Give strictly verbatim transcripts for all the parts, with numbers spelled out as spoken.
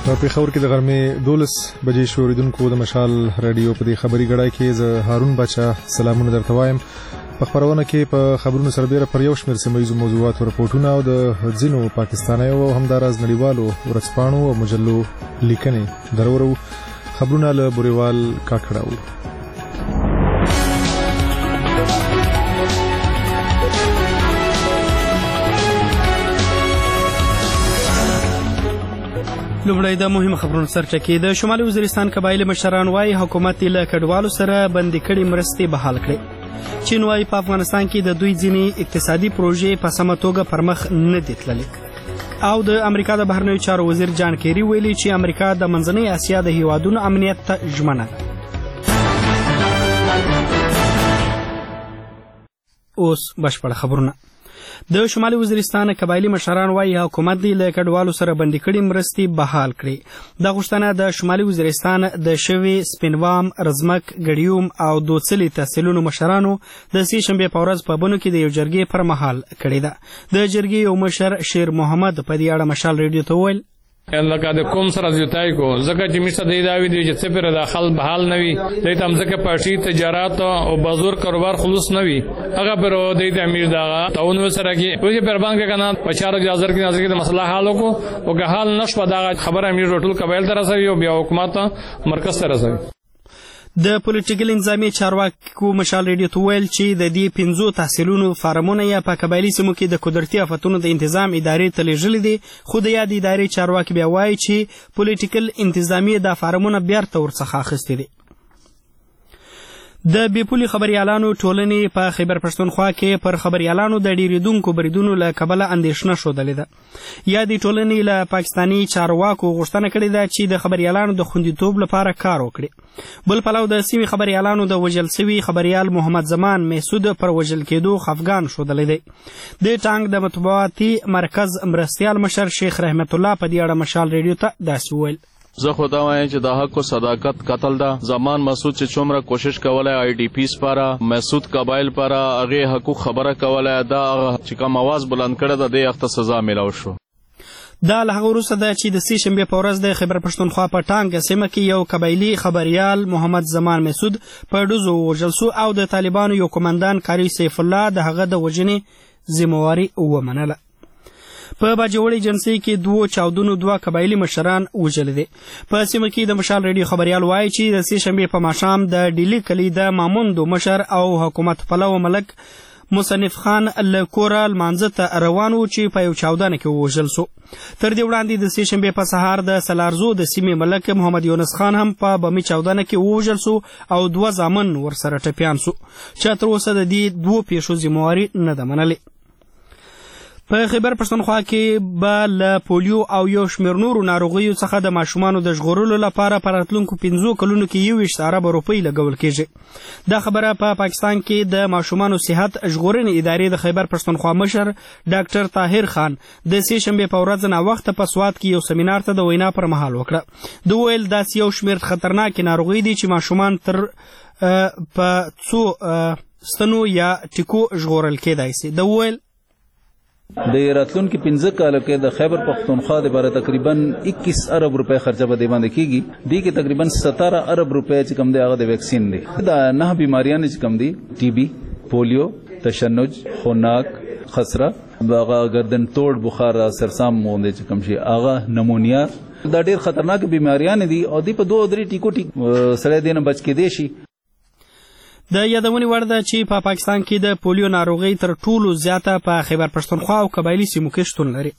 پېښور کې د غرمې دولس بجې شو. اوریدونکو د مشال رادیو په دې خبري غړای کې زه هارون بچا سلامونه درته وایم. په خبرونه کې په خبرونو سربېره پر یو شمېر سیمه ییزو موضوعاتو راپورټونه او د ځینو پاکستانیو او همداراز نړیوالو ورځپاڼو او مجلو لیکنې درورو. خبرونه له بوریوال کاکړه. لومړی د مهمو خبرونو سرټکي. د شمالي وزیرستان قبایلي مشران وايي حکومت له کډوالو سره بندي کړي مرستې بحال کړي. چین وايي په افغانستان کې د دوی ځینې اقتصادي پروژې په سمه توګه پر مخ نه دي تللي. او د امریکا د بهرنیو چارو وزیر جان کیری ویلي چې امریکا د منځنۍ اسیا د هیوادونو امنیت ته ژمنه ده. اوس بشپړ خبرونه. د شمالي وزیرستان قبایلي مشران وايي حکومت دی له کډوالو سره بندي کړي مرستې بحال کړي. دا غوښتنه د شمالي وزیرستان د شوي سپینوام، رزمک، ګډیوم او دوڅلي تحصیلونو مشرانو د سې شنبې په ورځ په بنو کې د یو جرګې پر مهال کړې ده. د جرګې یو مشر شیر محمد په دې اړه مشال ریډیو ته وویل لکه د کوم سره زیاتای کو ځکه چې میسته دی دا وی دی چې څه پر داخل بحال نوي د تم ځکه پارټي تجارت او بازار کاروبار خلوص نوي هغه پر د امیر دا تاون سره کې په پر باندې کنه په چارو جزر کې نظر کې د مسله حل کو او که حل نشو دا خبر امیر ټول قبایل درسوي او بیا حکومت مرکز ته رسوي. د پولیټیکل انظامي چارواکو مشال ریډیو ته ویل چې د دې پنځو تحصیلونو فارمونه یا په قبایلي سیمو کې د قدرتي آفتونو د انتظام ادارې ته لیږلي دي، خو د یادې ادارې چارواکي بیا وایي چې پولیټیکل انتظامي دا فارمونه بیرته ورڅخه اخیستي دي. د بېپولي خبریالانو ټولنې په خیبر پښتونخوا کې پر خبریالانو د ډېرېدونکو بریدونو له کبله اندېښنه ښودلې ده. یادې ټولنې له پاکستاني چارواکو غوښتنه کړې ده چې د خبریالانو د خوندیتوب لپاره کار وکړي. بل پلو د سیمې خبریالانو د وژل سوي خبریال محمد زمان محسود پر وژل کېدو خفګان ښودلی دی. د ټانک د مطبوعاتي مرکز مرستیال مشر شیخ رحمت الله په دې اړه مشال ریډیو ته داسې وویل زه خو دا وایم چې د حق او صداقت قتل ده. زمان مسعود چې څومره کوشش کوله آی ډی پی سپاره مسعود قبایل پر هغه حقوق خبره کوله دا چې کوم आवाज بلند کړه د دې وخت سزا ملاو شو. دا له هغه وروسته ده چې د سې شنبې په ورځ د خیبر پښتونخوا په ټانګ سیمه کې یو قبایلي خبریال محمد زمان محسود په ډزو ووژل سو او د طالبانو یو قمندان قاری سیف الله د هغه د وژنې ذمهواري ومنله. په باجوړي جنسي کې دوو چاودنو دوه قبایلي مشران وژل دي. په سیمه کې د مشال ریډیو خبریال وایي چې د سې شنبې په ماښام د ډیلي کلي د ماموندو مشر او حکومت پلو ملک مصنف خان له کوره لمانځه ته روان و چې په یو چاودنه کې ووژل سو. تر دې وړاندې د سې شنبې په سهار د سلارزو د سیمې ملک محمد یونس خان هم په بمي چاودنه کې ووژل سو او دوه زامن ورسره ټپیان سو چې تر اوسه د دې دوو پیښو ذمهواري نه ده منلې. په خیبر پښتونخوا کې به له پولیو او یو شمېر نورو ناروغیو څخه د ماشومانو د ژغورلو لپاره په راتلونکو پنځو کلونو کې یوویشت اربه روپۍ لګول کېږي. دا خبره په پاکستان کې د ماشومانو صحت ژغورنې ادارې د خیبر پښتونخوا مشر ډاکټر طاهر خان د سې شنبې په ورځ ناوخته په سوات کې یو سیمینار ته د وینا پر مهال وکړه. د ویل داسې یو شمېر خطرناکې ناروغۍ دي چې ماشومان تر په څو ستنو یا ټیکو ژغورل کېدای سي. د ویل د راتلونکي پنځه کالو کې د خیبر پښتونخوا د باره تقریبا اکیس ارب روپے خرچه به دی باندې کیږي. دی کې تقریبا ستاره ارب روپے چې کم دی هغه د ویکسین دی. دا نه بیماریاں چې کم دی ټي بی، پولیو، تشنج، خوناک، خسره، هغه گردن توڑ، بخار، سرسام مونږ چې کم شي هغه نمونیا دا ډیر خطرناک بیماریاں دي او دی په دوه درې ټیکو ټیک سره دینه بچ کې دی شي. د یادونې وړ ده چې په پاکستان کې د پولیو ناروغۍ تر ټولو زیاته په خیبر پښتونخوا او قبایلي سیمو کې شتون لري.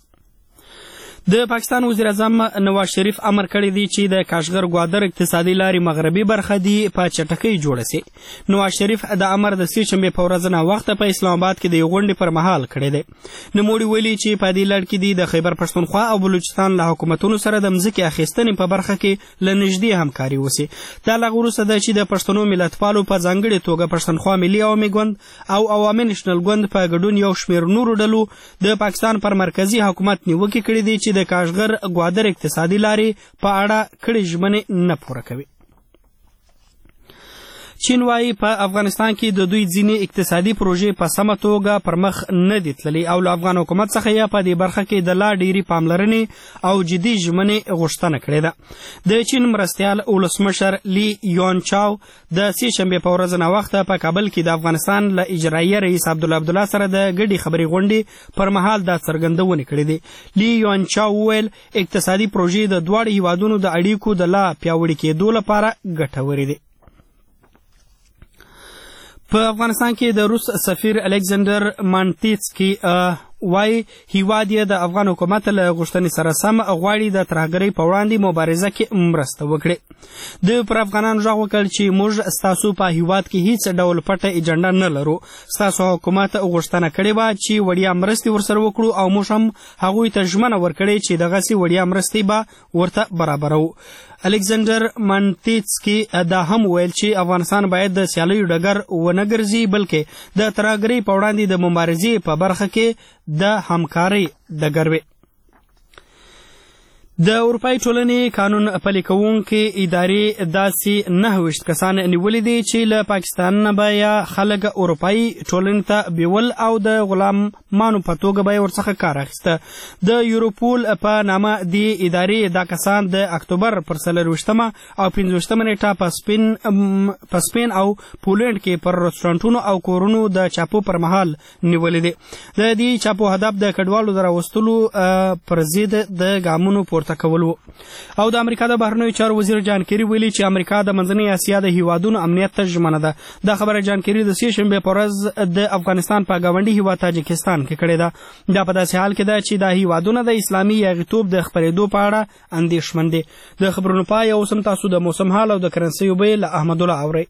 د پاکستان وزیر اعظم نواز شریف امر کړی دی چې د کاشغر ګوادر اقتصادي لارې مغربي برخه دی په چټکۍ جوړه سي. نواز شریف د امر د سې شنبې په ورځ ناوخته په اسلام آباد کې د یو غونډې پر مهال کړی دی. نوموړي ویلي چې په دې لړ کې دی د خیبر پښتونخوا او بلوچستان له حکومتونو سره د مځکې اخیستنې په برخه کې له نږدې همکاري وسي. دا له هغه وروسته ده چې د پښتنو ملتپالو په ځانګړې توګه پښتونخوا ملي عوامي ګوند او عوامي نېشنل ګوند په ګډون یو شمېر نورو ډلو د پاکستان پر مرکزي حکومت نیوکې کړې دي چې د کاشغر ګوادر اقتصادي لارې په اړه کړې ژمنې نه پوره کوي. چین وايي په افغانستان کې د دوی ځینې اقتصادي پروژې په سمه توګه پر مخ نه دي تللي او له افغان حکومت څخه یې په دې برخه کې د لا ډېرې پاملرنې او جدي ژمنې غوښتنه کړې ده. د چین مرستیال ولسمشر لی یون چاو د سې شنبې په ورځ ناوخته په کابل کې د افغانستان له اجرایي رئیس عبدالله عبدالله سره د ګډې خبرې غونډې پر مهال دا څرګندونې کړې دي. لی یون چاو وویل اقتصادي پروژې د دواړو هیوادونو د اړیکو د لا پیاوړي کېدو لپاره ګټورې دي. په افغانستان کې د روس سفیر الکساندر مانټیسکی وای هیواد یې د افغان حکومت له غوښتنې سره سم غواړي د ترهګرۍ په وړاندې مبارزه کې مرسته وکړي. دوی پر افغانانو غږ وکړ چې موږ ستاسو په هیواد کې هیڅ ډول پټه اجنډا نه لرو. ستاسو حکومت غوښتنه کړې وه چې وړیا مرستې ورسره وکړو او موږ هم هغوی ته ژمنه ورکړې چې دغسې وړیا مرستې به ورته برابروو. الکساندر مانټیسکی دا هم ویل چې افغانستان باید د سیالیو ډګر ونه ګرځي بلکې د ترهګرۍ په وړاندې د مبارزې په برخه کې د همکارۍ ډګر وي. د اروپایي ټولنې قانون پلي کوونکې ادارې داسې نهه ویشت کسان نیولي دي چې له پاکستان نه به یا خلک اروپایي ټولنې ته بیول او د غلامانو په توګه به یې ورڅخه کار اخیسته. د یوروپول په نامه دې ادارې دا کسان د اکتوبر پر څلرویشتمه او پنځویشتمه نیټه په سپین په سپین او پولنډ کې پر رستورانټونو او کورونو د چاپو پر مهال نیولي دي. د دې چاپو هدف د کډوالو د راوستلو پر ضد د ګامونو پورته کول و. او د امریکا د بهرنیو چارو وزیر جان کیری ویلي چې امریکا د منځنۍ اسیا د هیوادونو امنیت ته ژمنه ده. دا خبره جان کیری د سې شنبې په ورځ د افغانستان په ګاونډي هیواد تاجکستان کې کړې ده. دا په داسې حال کې ده چې دا هیوادونه د اسلامي یاغیتوب د خپرېدو په اړه اندېښمن دي. د خبرونو پای اوس هم تاسو د موسم حال او د کرنسیو بیې له احمد الله اورئ.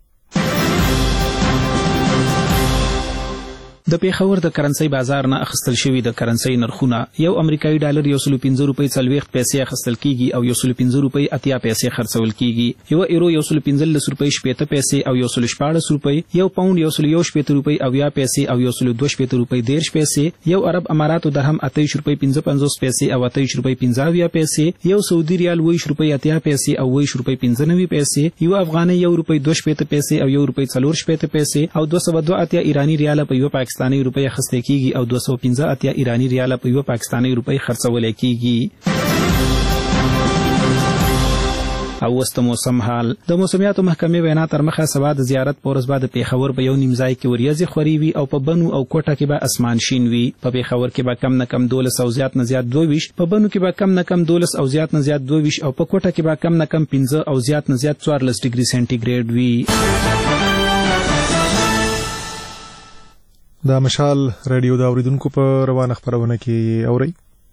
د پیښور د کرنسي بازار نه اخیستل شوي د کرنسي نرخونه یو امریکایي ډالر یو سل پنځه روپۍ څلوېښت پیسې اخیستل کیږي او یو سل پنځه روپۍ اتیا پیسې خرڅول کیږي. یو ایرو یو سل پنځلس روپۍ شپېته پیسې او یو سل شپاړس روپۍ، یو پاونډ یو سل یو شپېته روپۍ اویا پیسې او یو سل دوه شپېته روپۍ دېرش پیسې، یو عرب اماراتو درهم اتهیش روپۍ پنځه پنځوس پیسې او اتهیش روپۍ پنځه اویا پیسې، یو سعودي ریال اوویشت روپۍ اتیا پیسې او اوویشت روپۍ پنځه نوي پیسې، یو افغانۍ یو روپۍ دوه شپېته پیسې او یو روپۍ څلور شپېته پیسې او دوه سوه دوه اتیا ایراني ریاله په یو پاکستاني روپۍ اخیستل کیږي او دوه سوه پنځه اتیا ایراني ریاله په یو پاکستاني روپۍ خرڅول کیږي. او وست موسم حال د موسمیاتو محکمې وینا تر مخه سبا د زیارت په ورځ بعد پیښور په یو نیم ځای کې وریځې خوري وي او په بنو او کوټه کې به اسمان شین وي. په پیښور کې به کم نه کم دولس او زیات نه زیات دوه ویشت، په بنو کې به کم نه کم دولس او زیات نه زیات دوه ویشت او په کوټه کې به کم نه کم پنځه او زیات نه زیات څوارلس ډیګري سنټیګریډ وي. دا مشال رادیو د اوریدونکو په روانه خبرونه کې اوري.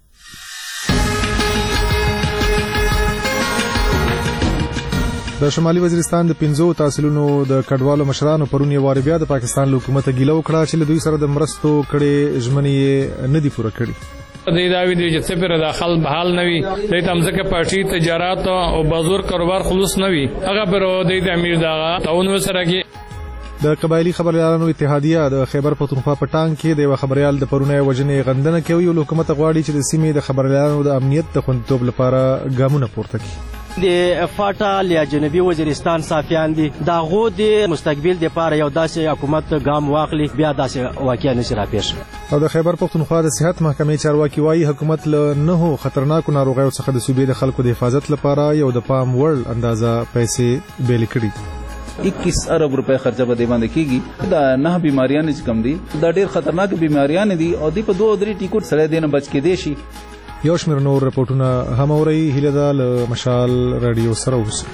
د شمالي وزیرستان د پنځو تحصیلونو د کډوالو مشرانو پرون یو وار بیا د پاکستان له حکومت ګیله وکړه چې له دوی سره د مرستو کړې ژمنې نه دي پوره کړې. د داوی دی چې سپر داخل بحال نوي د تمزکه پارټي تجارت او بازار کاروبار خلوص نوي هغه پر د امیر داغه تعاون سره کې د قبایلی خبريالانو اتحادیه د خیبر پختونخوا په ټانګ کې د یو خبريال د پرونه وجنې غندنه کوي او حکومت غواړي چې د سیمې د خبريالانو د امنیت د خوندیتوب لپاره ګامونه پورته کړي. د فاټا یا جنوبي وزیرستان صافیان دي دا غو د مستقبل د لپاره یو داسې حکومت ګام واخلي بیا داسې واقعیا نشي راپېښ. او د خیبر پختونخوا د صحت محکمې چارواکي وايي حکومت له نه خطرناکو ناروغیو څخه د صوبې د خلکو د حفاظت لپاره یو د پام وړ اندازه پیسې بیل کړي. اکیس ارب روپے خرچه به دی باندې کیږي. دا نه بیماریاں چې کم دي دا ډېر خطرناک بیماریاں دي او دی په دوه درې ټیکټ سره دینه بچ کې دي شي. یو شمېر نور رپورټونه هم اوري. هیله ده له مشال رادیو سره اوسئ.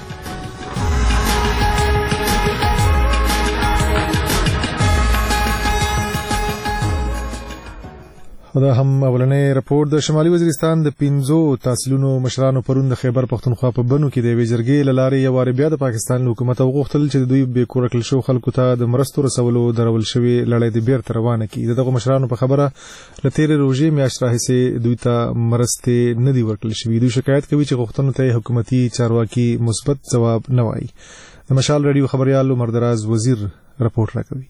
دا هم اولنې رپورټ. د شمالي وزیرستان د پنځو تحصیلونو مشرانو پرون د خیبر پختونخوا په بنو کې د وزیرګۍ لارې یو وار بیا د پاکستان حکومت وغوښتل چې دوی به کور کړل شو خلکو ته د مرستو رسولو درول شوی لړۍ د بیرته روانه کړي. دغه مشرانو په خبره لتیر روزي میاشت راهیسې دوی ته مرستې نه دی ورکړل شوی. دوی شکایت کوي چې غوښتنو ته حکومتي چارواکي مثبت جواب نه وایي. د مشال رادیو خبريال عمر دراز وزیر رپورټ راکوي.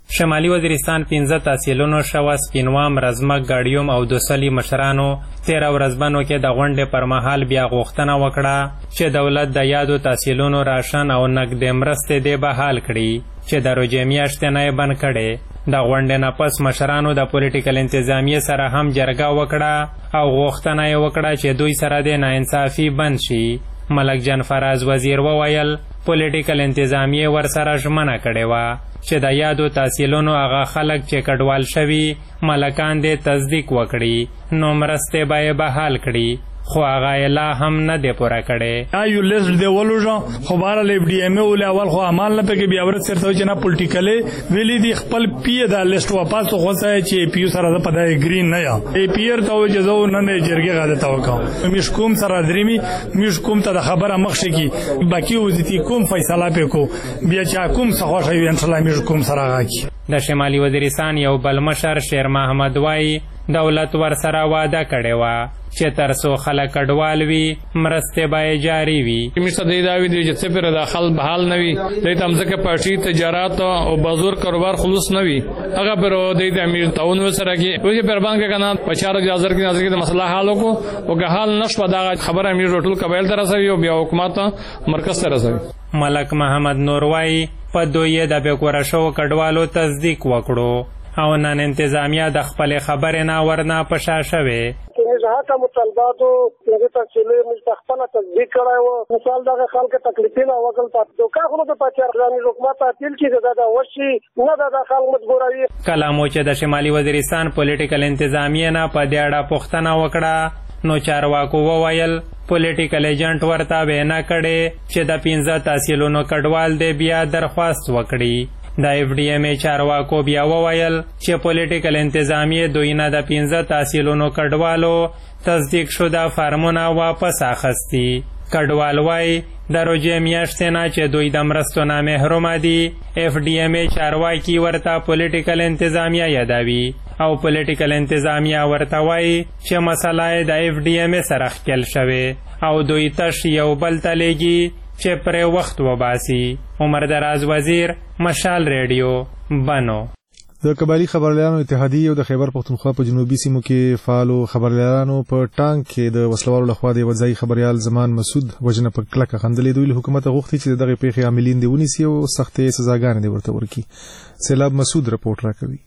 شمالي وزیرستان پنځه تحصیلونو شوه سپینوام رزمک ګاډیوم او دوسلي مشرانو تیره ورځ بنو کې د غونډې پر مهال بیا غوښتنه وکړه چې دولت د یادو تحصیلونو راشن او نقدې مرستې دې بحال کړي چې د روژې میاشتې نه یې بند کړې. د غونډې نه پس مشرانو د پولیټیکل انتظامیې سره هم جرګه وکړه او غوښتنه یې وکړه چې دوی سره د ناانصافي بند شي. ملک جان فراز وزیر وویل پولیټیکل انتظامیې ورسره ژمنه کړې وه چې د یادو تحصیلونو هغه خلک چې کډوال شوي ملکان دې تصدیق وکړي نو مرستې به یې بحال کړي، خو هغه یې لا هم نه دی پوره کړی. یو لیست دی ولوژه خو بهرحال اف ډي ایم ولې اول خو عمل نه پکې بیا ورته چېرته چې نه پولیټیکلې ویلي دي خپل پی دا لیست واپس وخوځوي چې پی یو سره زه په دا اګري نه یم. ای پی ار ته وایي چې زه نن یې جرګې غاده ته وکړم میش کوم سره درېمي میش کوم ته د خبره مخشي کی باقي وزیتي کوم فیصله پکو بیا چې کوم څه خوښه وي انشاءالله میش کوم سره غاکی. د شمالي وزیرستان یو بل مشر شیر محمد وایي دولت ورسره واده کړې وه چې تر څو خلک کډوال وي مرستې به یې جاري وي. میشته دی دا ویدي چې څه پرې د خل بحال نه وي دی ته مځکه پارټي تجارت او بازار کاروبار خلوص نه وي هغه پر دی ته امیر تعاون ورسره کې وایي پر باندې کنه په چارو جزر کې نظر کې د مسله حل وکړو او که حل نشو دا خبره امیر ټول قبایل ته رسوي او بیا حکومت مرکز ته رسوي. ملک محمد نور وایي په دوی د بېکوره شوو کډوالو تصدیق وکړو او نن انتظامیه د خپلې خبرې نه ورنه په شا شوې. هغه مطالباتو هغه تفصیلي مستخپله تصدیق کړی و مثال دغه خلک تکلیفونه وکړل په دوکا خو د پاکستاني حکومت اپیل چې دا وشي نه د خلک مجبوروي. کله مو چې د شمالي وزیرستان پولیټیکل انتظامیه نه په دې اړه پوښتنه وکړه نو چارواکو وویل پولیټیکل ایجنټ ورته وینا کړې چې د پنځه تحصیلونو کډوال دې بیا درخواست وکړي. د اف ډي ایم ای چارواکو بیا وویل چې پولیټیکل انتظامیې دوی نه د پنځه تحصیلونو کډوالو تصدیق شده فارمونه واپس اخیستي. کډوال وایي د روژې میاشتې نه چې دوی د مرستو نه محرومه دي اف ډي ایم ای چارواکي ورته پولیټیکل انتظامیه یادوي او پولیټیکل انتظامیه ورته وایي چې مسله یې د اف ډي ایم ای سره ښکېل شوې او دوی تش یو بل ته لیږي چې پرې وخت وباسي. عمر دراز وزیر، مشال ریډیو، بنو. د قبایلی خبرلیانو اتحادیې او د خیبر پختونخوا په جنوبي سیمو کې فعالو خبرلیانو په ټانک کې د وسلوالو لخوا د وځای خبريال زمان مسعود وجنه په کلکه خندلې. دوی له حکومت غوښتي چې دغه پیښې عاملین دی ونیسي او سختې سزاګانې دی ورته ورکړي. سیلاب مسعود رپورټ راکوي.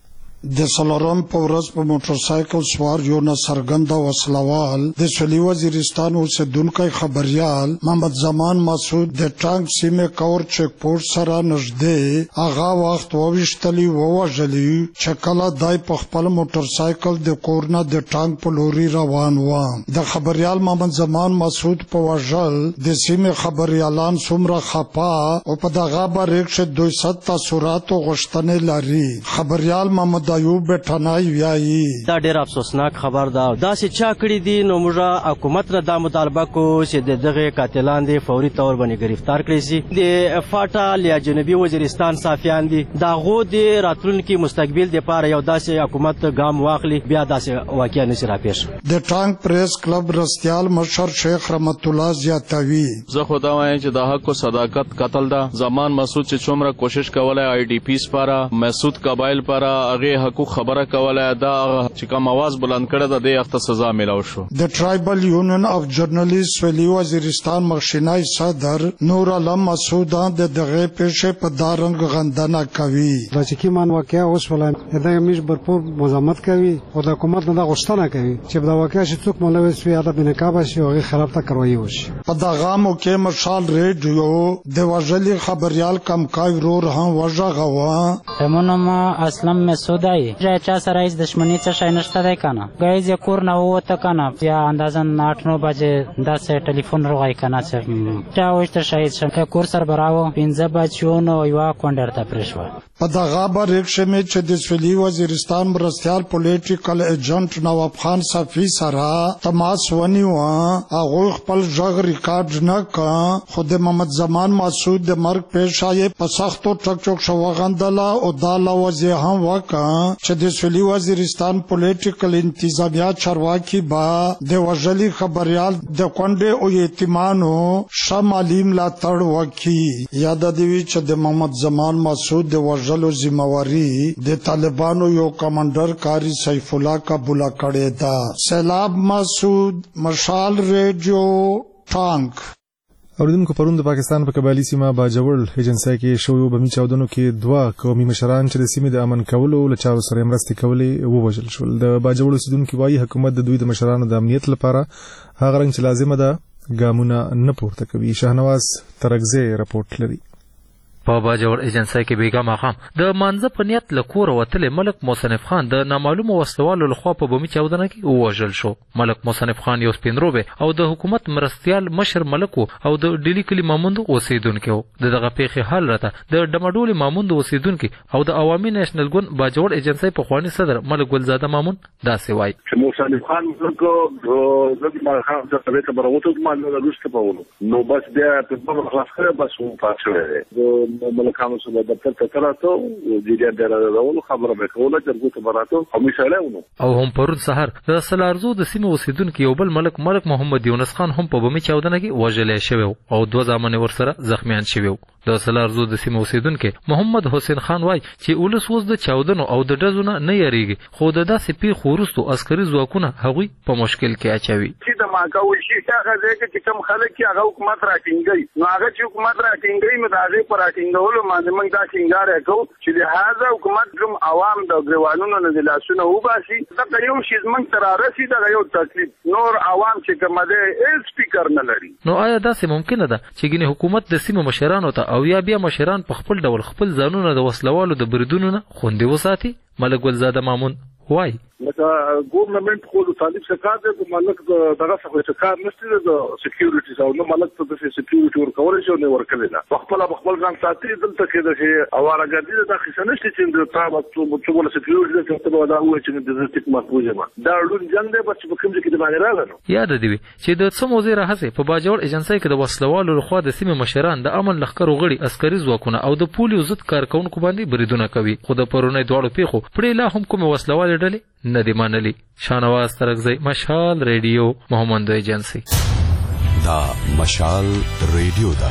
د سلورم په ورځ په موټر سایکل سوار یو ناڅرګنده وسلوال د سویلي وزیرستان اوسېدونکی خبریال محمد زمان مسعود د ټانک سیمې کور چیک پوسټ سره نږدې هغه وخت وویشتلی ووژلی چې کله دای په خپل موټر سایکل د کور نه د ټانک په لوري روان و. د خبریال محمد زمان مسعود په وژل د سیمې خبریالان څومره خپه او په دغه باندې چې دوی ست تاثرات او غوښتنې لري. خبریال محمد ایوب ټنای ویایي دا ډېر افسوسناک خبر ده. دا چې چا کړی دي نو موږ حکومت نه دا مطالبه کو چې دغه قاتلان دي فوري تور باندې گرفتار کړي شي. د فاټا یا جنوبي وزیرستان صافیان دي دا غو دي راتلونکي مستقبل د پاره یو داسې حکومت ګام واخلي بیا داسې واقعیا نشي راپېښ. د ټانک پریس کلب رستیال مشر شیخ رحمت الله زیاتوي زه خو دا وایم چې د حق او صداقت قتل ده. زمان مسعود چې څومره کوشش کولای آی ډي پی سپاره مسعود قبایل پر هغه حقوق خبره کوله دا چې کوم आवाज بلند کړه د دې وخت سزا ملو شو. د ټرایبل یونین اف جرنالیست ویلی وزیرستان مخشینای صدر نور علم مسعود د دغه پیښې په دارنګ غندنه کوي. دا چې کیمان واقعیا اوس ولای دا میش برپور مزاحمت کوي او د حکومت نه غوښتنه کوي چې دا واقعیا چې څوک مولوي سوی اده بنقاب شي او خراب تا کاروي وشي. په دغه موقع مشال ریډیو د وژلي خبريال کمکای ورور هم وژغوا. همونم اسلام مسعودای جای چا سره هیڅ دشمنی څه شای نشته دی کنه ګایز یې کور نه ووته کنه بیا اندازن آټ نو بجې داسې ټلیفون روغی کنه چې چا وشته شهید شم کور سر براو پنځه بچو نو یو کونډر ته پرېښوه. په دغه برېښ شمه چې د سویلي وزیرستان مرستیال پولیټیکل ایجنټ نواب خان صفی سره تماس ونیو هغه خپل ژغ ریکارډ نه کا. خو د محمد زمان مسعود د مرګ پیښه په سختو ټک ټک شو غندله او دا لوځي هم وکړه چې د سویلي وزیرستان پولیټیکل انتظامیه چارواکي با د وژلي خبريال د کونډې او یتیمانو شمالي ملاتړ وکړي. یاد دی چې د محمد زمان مسعود د وژلو ذمہواری د طالبانو یو کمانډر کاری سیف الله قبول کړی دا. سیلاب مسعود، مشال ریډیو، ټانک. اوریدونکو پرون د پاکستان په قبایلی سیمه باجوړ ایجنسی کې شویو بمی چاودنو کې دوه قومي مشران چې د سیمې د امن کولو له چارو سره مرستې کولې ووژل شول. د باجوړ اوسیدونکو وايي حکومت د دوی د مشرانو د امنیت لپاره هغه رنګ چې لازمه ده ګامونه نه پورته کوي. شاهنواز ترکزی رپورټ لري. په باجوړ ایجنسی کې بیګا ماقام د مانزه په نیت له کوره وتلې ملک مصنف خان د نامعلومو وسلوالو لخوا په بمي چاودنه کې ووژل شو. ملک مصنف خان یو سپینروبه او د حکومت مرستيال مشر ملک او د ډیلی کلی ماموند اوسیدونکو. دغه پیښې حال راته د ډمډول ماموند اوسیدونکو او د عوامي نېشنل ګوند باجوړ ایجنسی په خواني صدر ملک ګلزاده مامون داسې وایي چې مصنف خان موږ د ما خان د طبيعت بروته ما نه لږه په ولو نو بس بیا په خلاص کړه بس و پاتره ملکانو سره د دفتر ته تراتو جریان درلودو خبره به کوله چې ګوت براتو او مثالونه او هم پرون سحر د سلارزو د سیمه اوسیدونکو یو بل ملک ملک محمد یونس خان هم په بمي چاودنه کې وژل شوی او دوه ځامن ورسره زخمیان شوی. د سلارزو د سیمه اوسیدونکو محمد حسین خان وای چې ولس وز د چاودنو او د ډزونو نه یریږي خو د داسې پی خورستو عسکري ځواکونه هغوی په مشکل کې اچوي. چې د ماګاوي شي هغه ځکه چې کوم خلک چې هغه حکومت راټینګي نو هغه چې حکومت راټینګي نو د هغه پر راټینګولو باندې موږ دا څنګه راکو چې د هغه حکومت کوم عوام د ګریوانونو نه د لاسونو وباسي دا یو شی موږ تر راسي دا یو تکلیف نور عوام چې کوم ده هیڅ فکر نه لري. نو آیا داسې ممکنه ده چې ګینه حکومت د سیمه مشرانو ته او یا بیا مشران په خپل ډول خپل ځانونه د وسلوالو د بریدونو نه خوندي وساتي؟ ملک ګلزاده مامون وای لکه ګورنمنت خو د طالب څخه د ملک دغه څه کار نشته د سکیورټي او نو ملک ته د سکیورټي ورکول شي نو ورکول نه خپل خپل ځان ساتي دلته کې د شي اواره ګرځي د خښنه نشته چې د تابعت څو څو سکیورټي ته په ودا هو چې د زړه محفوظه ما دا ډون جنگ دی بس په کوم ځای کې د باندې راغلو. یاد دی چې د څو موزه راهسه په باجوړ ایجنسی کې د وسلوالو لخوا د سیمه مشران د امن لخر غړي عسکري ځواکونه او د پولیو ضد کارکونکو باندې بریدونه کوي خو د پرونی دوړو پیخو پرې لا هم کوم وسلوال ډلې نه دی منلي. شانواز ترکزی، مشال ریډیو، محمد ایجنسی. دا مشال ریډیو دا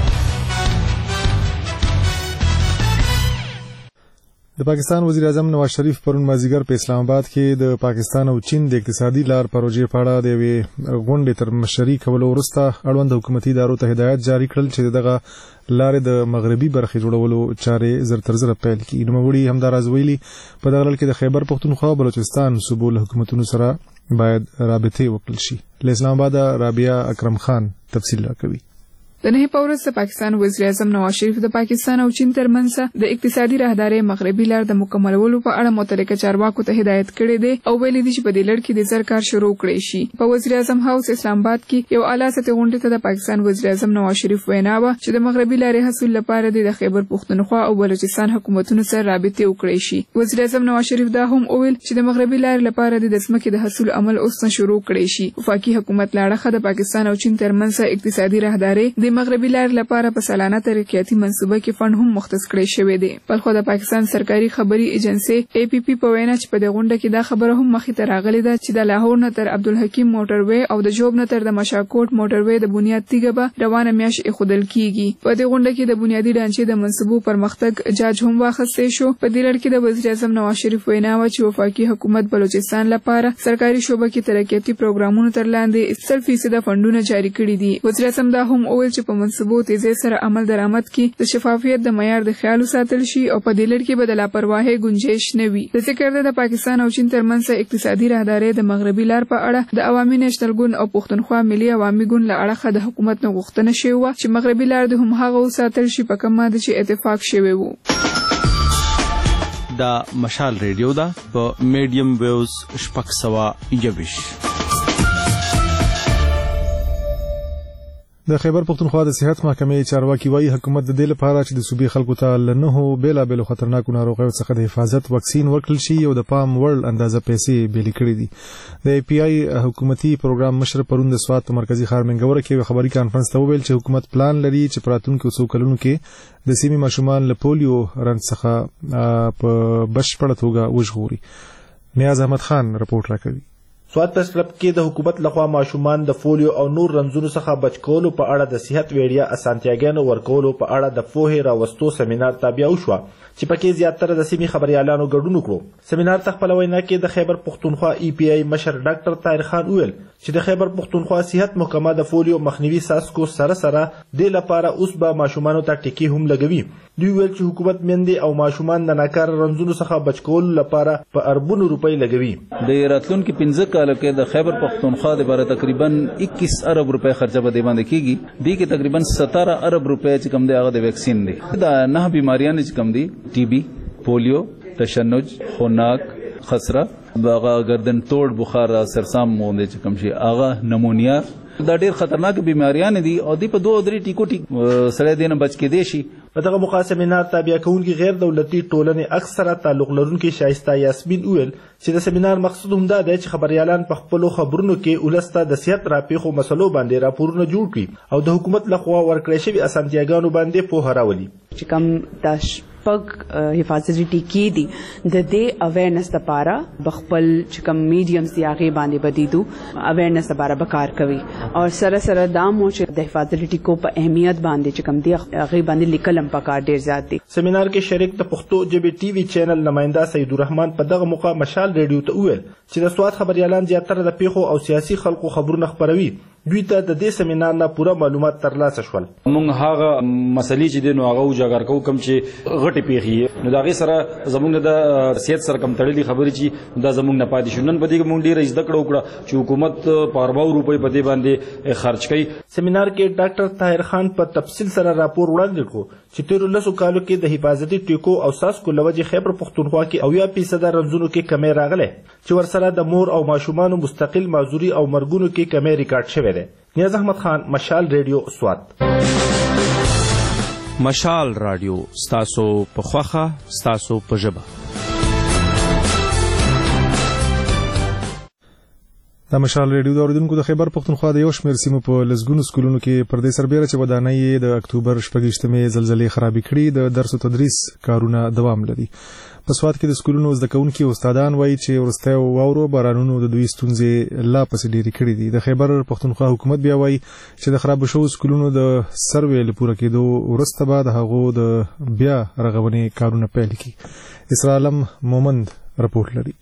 د پاکستان وزیر اعظم نواز شریف پرون مازیګر په اسلام آباد کې د پاکستان او چین د اقتصادي لار پروژې په اړه د وی غونډې تر مشري کولو وروسته اړوند حکومتي ادارو ته هدایت جاری کړل چې دغه لارې د مغربي برخې جوړولو چارې زر تر زر پیل کړي. نوموړي همداراز ویلي په دغه لړ کې د خیبر پختونخوا او بلوچستان صوبو له حکومتونو سره باید رابطې وکړل شي. له اسلام آباد رابعه اکرم خان تفصیل راکوي. د نه پورس د پاکستان وزیر اعظم نواز شریف د پاکستان او چین ترمنځ د اقتصادي راهداري مغربي لار د مکملولو په اړه متعلقه چارواکو ته هدایت کړې ده او ویلي دي چې په دې لړ کې د زر کار شروع کړي شي. په وزیر اعظم هاوس اسلام آباد کې یو اعلی سطحي غونډه ته د پاکستان وزیر اعظم نواز شریف وینا و چې د مغربي لارې حصول لپاره د خیبر پختونخوا او بلوچستان حکومتونو سره رابطه وکړي شي. وزیر اعظم نواز شریف دا هم وویل چې د مغربي لارې لپاره د ځمکې د حصول عمل اوس شروع کړي شي. وفاقي حکومت لاړه د پاکستان او چین ترمنځ اقتصادي راهداري د مغربي لارې لپاره په سالانه ترقیاتي منصوبه کې فند هم مختص کړی شوی دی. بلخو د پاکستان سرکاري خبري ایجنسی ای پی پی په وینا چې په دې غونډه کې دا خبره هم مخې ته راغلې ده چې د لاهور نه تر عبدالحکیم موټروي او د جوب نه تر د مشاکوټ موټروي د بنیاد تیګه به روانه میاش اخودل کیږي. په دې غونډه کې د بنیادی ډانچې د منصوبو پرمختګ جاج هم واخیستې شو. په دې لړ کې د وزیر اعظم نواز شریف وینا و چې وفاقي حکومت بلوچستان لپاره سرکاري شوبه کې ترقیاتي پروګرامونو تر لاندې سل فیصد فندونه جاری کړي دي. وزیر اعظم دا هم وویل چې په منصوبو تیزی سره عمل درآمد کې د شفافیت د معیار د خیال ساتل شي او په دې لړ کې به د لاپرواهۍ گنجائش نه وي. د ذکر د پاکستان او چین ترمنځ اقتصادي راهداري د مغربي لار په اړه د عوامي نېشنل ګوند او پښتونخوا ملي عوامي ګوند له اړخه د حکومت نه غوښتنه شوې وه چې مغربي لار د هم هغه وساتل شي په کوم ماده چې اتفاق شوی وو. دا مشال ریډیو دا په میډیم ویوز شپږ سوه یوویشت. د خیبر پختونخوا د صحت محکمې چارواکي وايي حکومت د دې لپاره چې د صوبې خلکو ته له نهو بېلابېلو خطرناکو ناروغیو څخه د حفاظت واکسین ورکړل شي او د پام وړ اندازه پیسې بیلې کړې دي. د ای پی آی حکومتي پروګرام مشر پرون د سوات په مرکزي ښار منګوره کې خبري کانفرنس ته وویل چې حکومت پلان لري چې په راتلونکو څو کلونو کې د سیمې ماشومان له پولیو رنځ څخه په بشپړه توګه وژغوري. نیاز احمد خان رپورټ راکوي. سوات پریس کلب کې د حکومت لخوا ماشومان د فولیو او نور رنځونو څخه بچ کولو په اړه د صحت ویډیا اسانتیاګانو ورکولو په اړه د پوهې راوستو سیمینار تابع وشوه چې پکې زیاتره د سیمې خبريالانو ګډون وکړو. سیمینار ته خپل وینا کې د خیبر پختونخوا ای پی آی مشر ډاکټر طاهر خان وویل چې د خیبر پختونخوا صحت محکمه د فولیو مخنیوي ساسکو سره سره د لپاره اوس به ماشومانو ته ټیکې هم لګوي. دوی ویل چې حکومت میندې او ماشومان د ناکاره رنځونو څخه بچ کولو لپاره په اربونو روپۍ لګوي. د راتلونکي پنځه کال کې د خیبر پختونخوا د باره تقریبا اکیس ارب روپۍ خرچه به دی باندې کیږي. دی کې تقریبا ستاره ارب روپۍ چې کوم دی هغه د ویکسین دی. دا نه بیماریاں چې کوم دی ټي بی، پولیو، تشنج، خوناک، خسره، باغ گردن توڑ، بخار، سرسام مونږ چې کوم شي هغه نمونیا دا ډېر خطرناک بیماریاں دي او دی په دوه درې ټیکو ټیک سره دینه بچ کې دی شي. په دغه موقع سیمینار تابع کوونکي غیر دولتي ټولنې اکثره تعلق لرونکي شایسته یاسمین ویل چې د سیمینار مقصد هم دا دی چې خبريالان په خپلو خبرونو کې ولسته د صحت راپېښو مسلو باندې راپورونه جوړ کړي او د حکومت لخوا ورکړې شوي اسانتیاګانو باندې پوهه راولي. چې کوم د شپږ حفاظتي ټیکې دي د دې اویرنس لپاره بخپل چې کوم میډیمز دی هغې باندې بدیدو اویرنس لپاره به کار کوي او سره سره دا مو چې د حفاظتي ټیکو په اهمیت باندې چې کوم دی هغې باندې لیکل هم پکار ډېر زیات دي. سیمینار کې شریک د پښتو ژبې ټي وي چینل نماینده سیدالرحمن په دغه موقع مشال ریډیو ته وویل چې د سوات خبريالان زیاتره د پیښو او سیاسي خلکو خبرونه خپروي. دوی ته د دې سیمینار نه پوره معلومات ترلاسه شول. موږ هغه مسلې چې دي نو هغه اجاګر کوو کوم چې غټې پیښې نو د هغې سره زموږ د صحت سره کم تړلي خبرې چې دا زموږ نه پاتې شو. نن په دې کې موږ ډېره زده کړه وکړه چې حکومت په ارباو روپۍ په دې باندې خرچ کوي. سیمینار کې ډاکټر طاهر خان په تفصیل سره راپور وړاندې کړو چې تېرو لسو کالو کې د حفاظتي ټیکو او ساسکو له وجې خیبر پختونخوا کې اویا فیصده رنځونو کې کمی راغلی چې ورسره د مور او ماشومانو مستقل معذوري او مرګونو کې کمی ریکارډ شوی دی. نیاز احمد خان، مشال ریډیو، سوات. مشال رادیو ستاسو په خوخه ستاسو په ژبه. د مشال ریډیو د اوریدونکو د خیبر پختونخوا د یو شمېر سیمو په لسګونو سکولونو کې پر دې سربیره چې ودانۍ د اکتوبر شپږویشتمې زلزلې خرابې کړي د درس او تدریس کارونه دوام لري. په سوات کې د سکولونو زده کوونکي استادان وایي چې وروستی واورو بارانونو د دوی ستونزې لا پسې ډېرې کړي دي. د خیبر پختونخوا حکومت بیا وایي چې د خرابو شوو سکولونو د سروې له پوره کېدو وروسته به د هغو د بیا رغونې کارونه پیل کړي. اسرا عالم مومند رپورټ لري.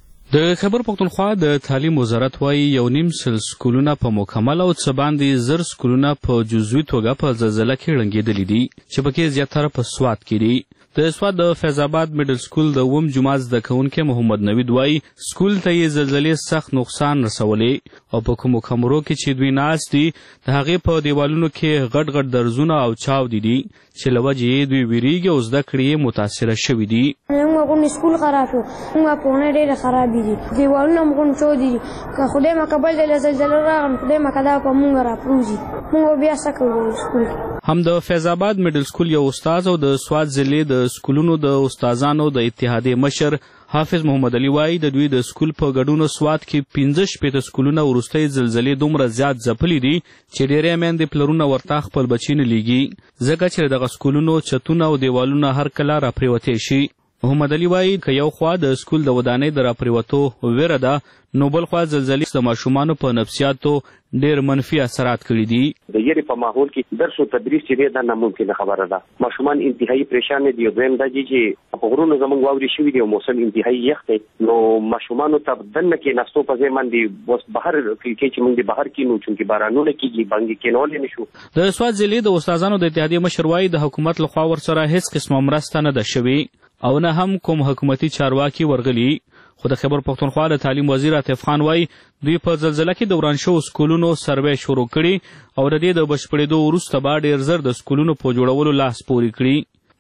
د خیبر پختونخوا د تعلیم وزارت وايي یو نیم سل سکولونه په مکمل او څه باندې زر سکولونه په جزوي توګه په زلزله کې ړنګېدلي دي چې پکې زیاتره په سوات کې دي. د سوات د فیض آباد میډل سکول د اووم جماعت زده کوونکی محمد نوید وايي سکول ته یې زلزلې سخت نقصان رسولی او په کومو کمرو کې چې دوی ناست دي د هغې په دیوالونو کې غټ غټ درزونه او چاودې دي چې له وجې یې دوی ویریږي او زده کړې یې متاثره شوي دي. زموږ غونډې سکول خراب شو، زموږ پوهنه ډېرې خرابې دي، دیوالونه مو غونډ چاودې دي. که خدای مکه بل ځای له زلزله راغلم خدای مکه دا په مونږ راپروزي، مونږ بیا څه کوو سکول کې. هم د فیض آباد میډل سکول یو استاد او د سوات ضلعې د سکولونو د استادانو د اتحادیې مشر حافظ محمد علي وایي د دوی د سکول په ګډون سوات کې پنځه شپېته سکولونه وروستۍ زلزلې دومره زیات ځپلي دي چې ډېری میندې پلرونه ورته خپل بچي نه لیږي ځکه چې دغه سکولونو چتونه او دیوالونه هر کله راپرېوتی شي. محمد علي وایي که یو خوا د سکول د ودانۍ د راپرېوتو ویره ده نو بل خوا زلزلې د ماشومانو په نفسیاتو ډېر منفي اثرات کړي دي. د یری په ماحول کې درس او تدریس چې دا ناممکنه خبره ده. ماشومان انتهایی پریشان دي او دویم دا چې په غرونو زمونږ واوري شوي دي او موسم انتهایی یخ دی نو ماشومانو ته دننه کې ناستو په ځای باندې اوس بهر کې چې موږ د بهر کینو چونکې بارانونه کېږي باندې کېنولی نه شو. د سوات ضلعې د استادانو د اتحادیې مشر وایي د حکومت لخوا ورسره هېڅ قسمه مرسته نه ده شوې او نه هم کوم حکومتي چارواکي ورغلي. خو د خیبر پختونخوا د تعلیم وزیر عاطف خان وایي دوی په زلزله کې د وران شوو سکولونو سروې شروع کړي او د دې د بشپړېدو وروسته به ډېر زر د سکولونو په جوړولو لاس پورې کړي.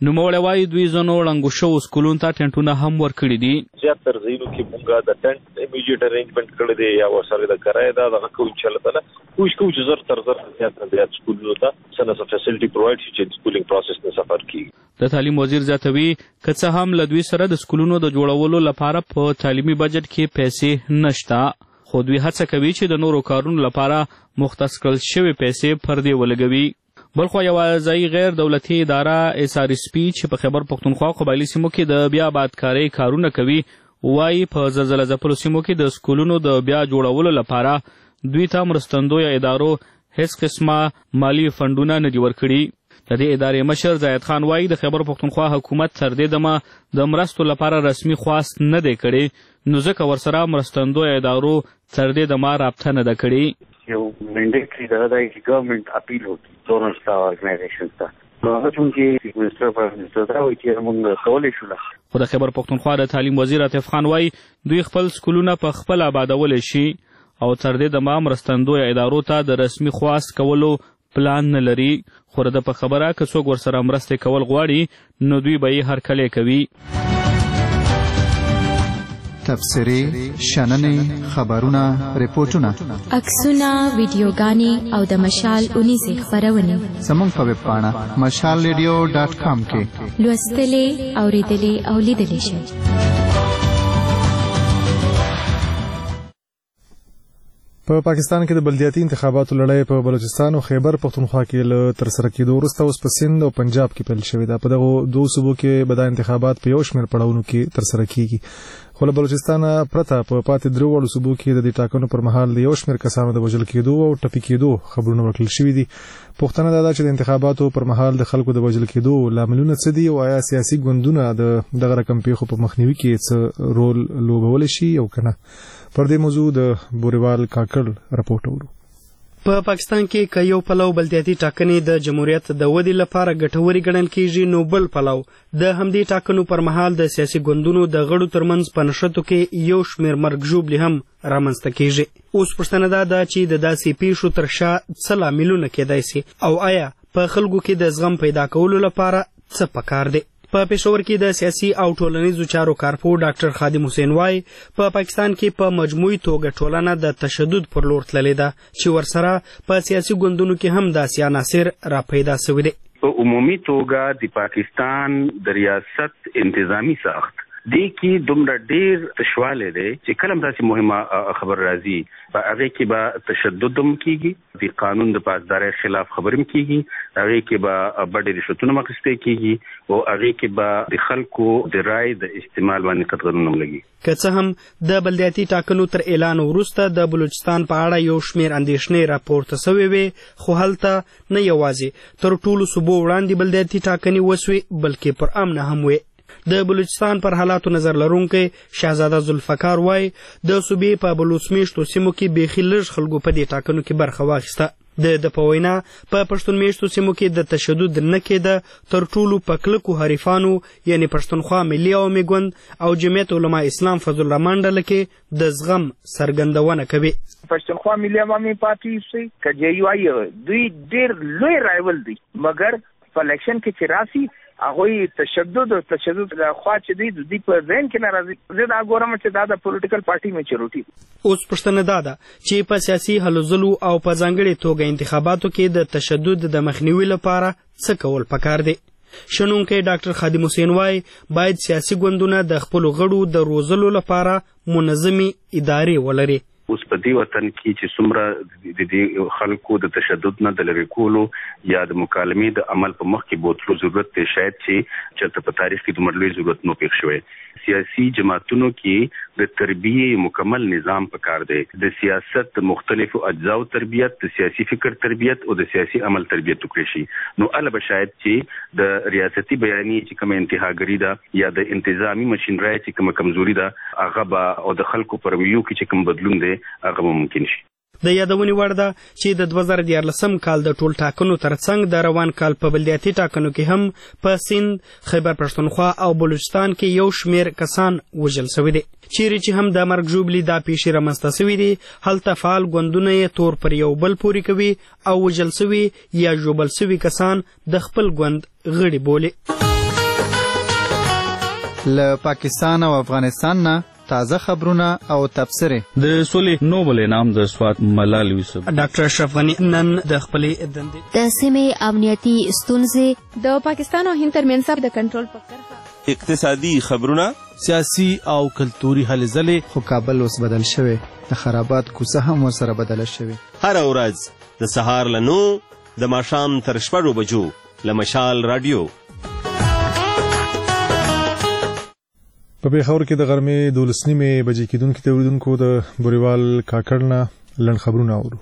نوموړی وایي دوی ځینو ړنګو شوو سکولونو ته ټینټونه هم ورکړي دي. زیاتره ځایونو کې مونږ د ټینټ امیجیټ ارینجمنټ کړی دی یا ورسره د کرایې دا دغه کوو انشاءالله تعالی کوشش کوو چې زر تر زر زیات نه زیات سکولونو ته څه نه څه فیسلټي پرووایډ شي چې سکولینګ پروسس نه سفر کیږي. د تعلیم وزیر زیاتوي که څه هم له دوی سره د سکولونو د جوړولو لپاره په تعلیمي بجټ کې پیسې نشته، خو دوی هڅه کوي چې د نورو کارونو لپاره مختص کړل شوې پیسې پر دې ولګوي. بلخو یوه ځایي غیر دولتي اداره ایس آر اس پي چې په خیبر پښتونخوا قبایلي سیمو کې د بیا آبادکارۍ کارونه کوي وایي په زلزله ځپلو سیمو کې د سکولونو د بیا جوړولو لپاره دوی ته مرستندویه ادارو هیڅ قسمه مالي فنډونه نه دي ورکړي. د دې ادارې مشر زاید خان وایي د خیبر پښتونخوا حکومت تر دې دمه د مرستو لپاره رسمي خواست نه دی کړی، نو ځکه ورسره مرستندویه ادارو تر دې دمه رابطه نه ده کړې. یو منډیټري دا دی چې ګورنمنټ اپیل وکړي ډونرز ته او ارګنایزیشنز ته. نو هغه چونکې منسټر پرایم منسټر دا وایي چې موږ کولی شو. خو د خیبر پښتونخوا د تعلیم وزیر عاطف خان وایي دوی خپل سکولونه په خپل آبادولی شي او تر دې دمه مرستندویه ادارو ته د رسمي خواست کولو پلان نه لري، خو د په خبره که څوک ورسره مرستې کول غواړي نو دوی به یې هرکلی کوي. تبصرې، شننې، خبرونه، ریپورټونه، عکسونه، ویډیوګانې او د مشال اونیزې خپرونې زموږ په ویب پاڼه مشال ریډیو ډاټ کام کې لوستلې، اورېدلې او لیدلې شئ. په پاکستان کې د بلدیاتي انتخاباتو لړۍ په بلوچستان او خیبر پښتونخوا کې له ترسره کېدو وروسته اوس په سند او پنجاب کې پیل شوې ده. په دغو دوو صوبو کې به دا انتخابات په یو شمېر پړاوونو کې ترسره کېږي، خو له بلوچستان پرته په پاتې درې واړو صوبو کې د دې ټاکنو پر مهال د یو شمېر کسانو د وژل کېدو او ټپي کېدو خبرونه ورکړل شوي دي. پوښتنه دا ده چې د انتخاباتو پر مهال د خلکو د وژل کېدو لاملونه څه دي او آیا سیاسي ګوندونه د دغه رقم پیښو په مخنیوي کې څه رول لوبولی شي او که نه. پر دې موضوع د بوریوال کاکړ رپورټ اورو. په پاکستان کې که یو پلو بلدیاتي ټاکنې د جمهوریت د ودې لپاره ګټورې ګڼل کېږي، نو بل پلو د همدې ټاکنو پر مهال د سیاسي ګوندونو د غړو ترمنځ په نښتو کې یو شمېر مرګ ژوبلې هم رامنځته کېږي. اوس پوښتنه دا ده چې د داسې پیښو تر شا څه لاملونه کېدای سي او آیا په خلکو کې د زغم پیدا کولو لپاره څه پکار دی. په پېښور کې د سیاسي او ټولنیزو چارو کارپو ډاکټر خادم حسین وایي په پاکستان کې په مجموعي توګه ټولنه د تشدد پر لور تللې ده چې ورسره په سیاسي ګوندونو کې هم داسې عناصر راپیدا سوي دي. په عمومي توګه د پاکستان د ریاست انتظامی ساخت دی کې دومره ډیر تشواله دی چې کله داسې مهمه خبر راځي په هغه کې به تشدد هم کیږي، د قانون د پاسدارۍ خلاف خبرې هم کیږي، هغه کې به بډې رشوتونه مخسته کیږي او هغه کې به د خلکو د رای د استعمال باندې قطغنونه لګي. که څه هم د بلدیاتي ټاکنو تر اعلان وروسته د بلوچستان په اړه یو شمېر اندېښنې راپورته سوې وې، خو هلته نه یوازې تر ټولو صوبو وړاندې بلدیاتي ټاکنې وسوې بلکې پر امنه هم وې. د بلوچستان پر حالاتو نظر لرونکی شهزاده ذوالفقار وایي د صوبې په بلوڅ میشتو سیمو کې بیخي لږ خلکو په دې ټاکنو کې برخه واخیسته. د د په وینا په پښتون میشتو سیمو کې د تشدد نه کېده، تر ټولو په کلکو حریفانو یعنی پښتونخوا ملي عوامي ګوند او جمعیت علما اسلام فضل الرحمن ډله کې د زغم څرګندونه کوي. پښتونخوا ملي عوامي پارټي سي که یو ای دوی ډیر لوی رایول دي، مګر په الیکشن کې چې راسي هغوی تشدد او تشدد خوا چې دی د دې په ذهن کې نه راځي. زه دا ګورم چې دا د پولیټیکل پارټي میچورټي. اوس پوښتنه دا ده چې په سیاسي هلو ځلو او په ځانګړې توګه انتخاباتو کې د تشدد د مخنیوي لپاره څه کول پکار دی. شنونکی ډاکټر خادم حسین وایي باید سیاسي ګوندونه د خپلو غړو د روزلو لپاره منظمې ادارې ولري. اوس په دې وطن کې چې څومره د دې خلکو د تشدد نه د لرې کولو یا د مکالمې د عمل په مخ کې بوتلو ضرورت دی، شاید چې چېرته په تاریخ کې دومره لوی ضرورت نه پېښ شوی. سیاسي جماعتونو کې د تربیې مکمل نظام پکار دی، د سیاست د مختلفو اجزاو تربیت، د سیاسي فکر تربیت او د سیاسي عمل تربیت وکړي شي. نو اله به شاید چې د ریاستي بیانیې چې کومه انتهاګري ده یا د انتظامی مشینرۍ چې کومه کمزوري ده هغه به او د خلکو پر ویو کې چې کوم بدلون دی هغه ممکن شي. د یادونې وړ ده چې د دوه زره دیارلسم کال د ټول ټاکنو ترڅنګ د روان کال په بلدیاتي ټاکنو کې هم په سند، خیبر پښتونخوا او بلوچستان کې یو شمېر کسان وژل سوي دي. چیرې چې هم د مرګ ژوبلې دا پیښې رامنځته سوي دي، هلته فعال ګوندونه یې تور پر یو بل پورې کوي او وژل سوي یا ژوبل سوي کسان د خپل ګوند غړي بولي. له پاکستان او افغانستان نه تازه خبرونه او تبصره. د سولې نوبل انعام د سوات ملال یوسف. ډاکټر اشرف غنی نن د خپلې دندې د سیمې امنیتي ستونزې، د پاکستان او هند ترمنځ د کنټرول په کرښه، اقتصادي خبرونه، سیاسي او کلتوري هلې ځلې. خو کابل اوس بدل شوی، د خرابات کوڅه هم ورسره بدله شوې. هره ورځ د سهار له نو د ماښام تر شپږو بجو له مشال رادیو. په پېښور کې د غرمې دولس نیمې بجې کېدونکي ته اورېدونکو د بوریوال کاکړ نه لنډ خبرونه اورو.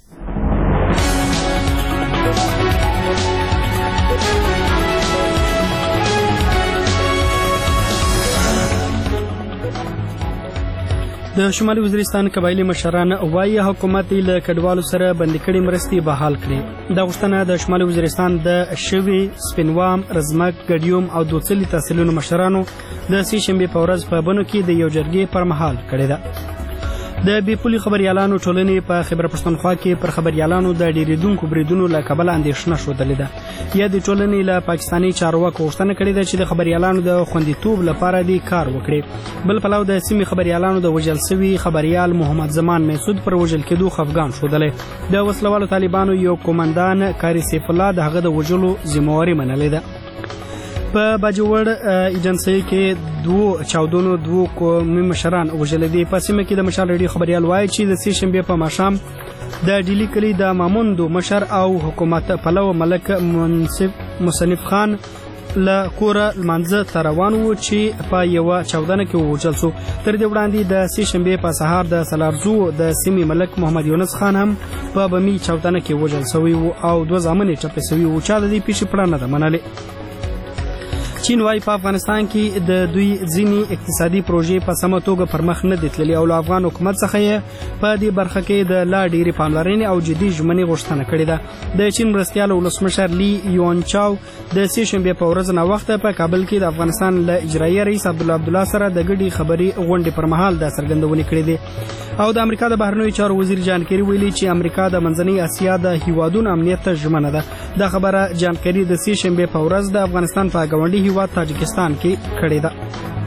د شمالي وزیرستان قبایلي مشران وایي حکومت له کډوالو سره بندي کړي مرستې بحال کړي. دا غوښتنه د شمالي وزیرستان د شوي، سپینوام، رزمک، ګډیوم او دوڅلي تحصیلونو مشرانو د سې شنبې په ورځ په بنو کې د یو جرګې پر مهال کړې ده. د بې پولي خبريالانو ټولنې په خیبر پښتونخوا کې پر خبريالانو د ډیریدونکو بریدونو له کبله اندېښنه ښودلې ده. یا د ټولنې له پاکستاني چارواکو غوښتنه کړې ده چې د خبريالانو د خوندیتوب لپاره دې کار وکړي. بل پلو د سیمې خبريالانو د وژل شوي خبريال محمد زمان میسود پر وژل کېدو خفګان ښودلی. د وسلوالو طالبانو یو قومندان کاری سیف الله د هغه د وژلو ذمهواري منلې ده. په باجوړ ایجنسی کې دوه چاودونو دوه قومي مشران وژل دي. په سیمه کې د مشال ریډیو خبريال وایي چې د سې شنبې په ماښام د ډیلی کلی د ماموندو مشر او حکومت پلو ملک منصف مصنف خان له کوره لمانځه ته روان وو چې په یوه چاودنه کې ووژل شو. تر دې وړاندې د سې شنبې په سهار د سلارزو د سیمې ملک محمد یونس خان هم په بمي چاودنه کې وژل شوی وو او دوه زامن یې ټپي شوي وو. چا د دې پیښې پړه نه ده منلې. چین وايي په افغانستان کې د دوی ځینې اقتصادي پروژې په سمه توګه پر مخ نه دي تللي او له افغان حکومت څخه یې په دې برخه کې د لا ډېرې پاملرنې او جدي ژمنې غوښتنه کړې ده. د چین مرستیال ولسمشر لی یوانچاو د سې شنبې په ورځ ناوخته په کابل کې د افغانستان له اجرایي رئیس عبدالله عبدالله سره د ګډې خبري غونډې پر مهال دا څرګندونې کړې دي. او د امریکا د بهرنیو چارو وزیر جان کیری ویلي چې امریکا د منځنۍ اسیا د هیوادونو امنیت ته ژمنه ده. دا خبره جان کیری د سې شنبې په ورځ د افغانستان په ګاونډي هیواد تاجکستان کې کړې ده.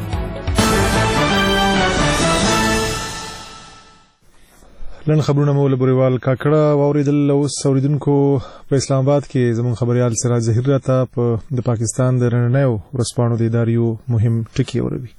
لن خبرونه مو له بوریوال کاکړه واوریدل. اوس اوریدونکو په اسلام آباد کې زموږ خبريال سراج ظهیر راته په د پاکستان د رڼنیو ورځپاڼو د اداریو مهم ټکي اوروي.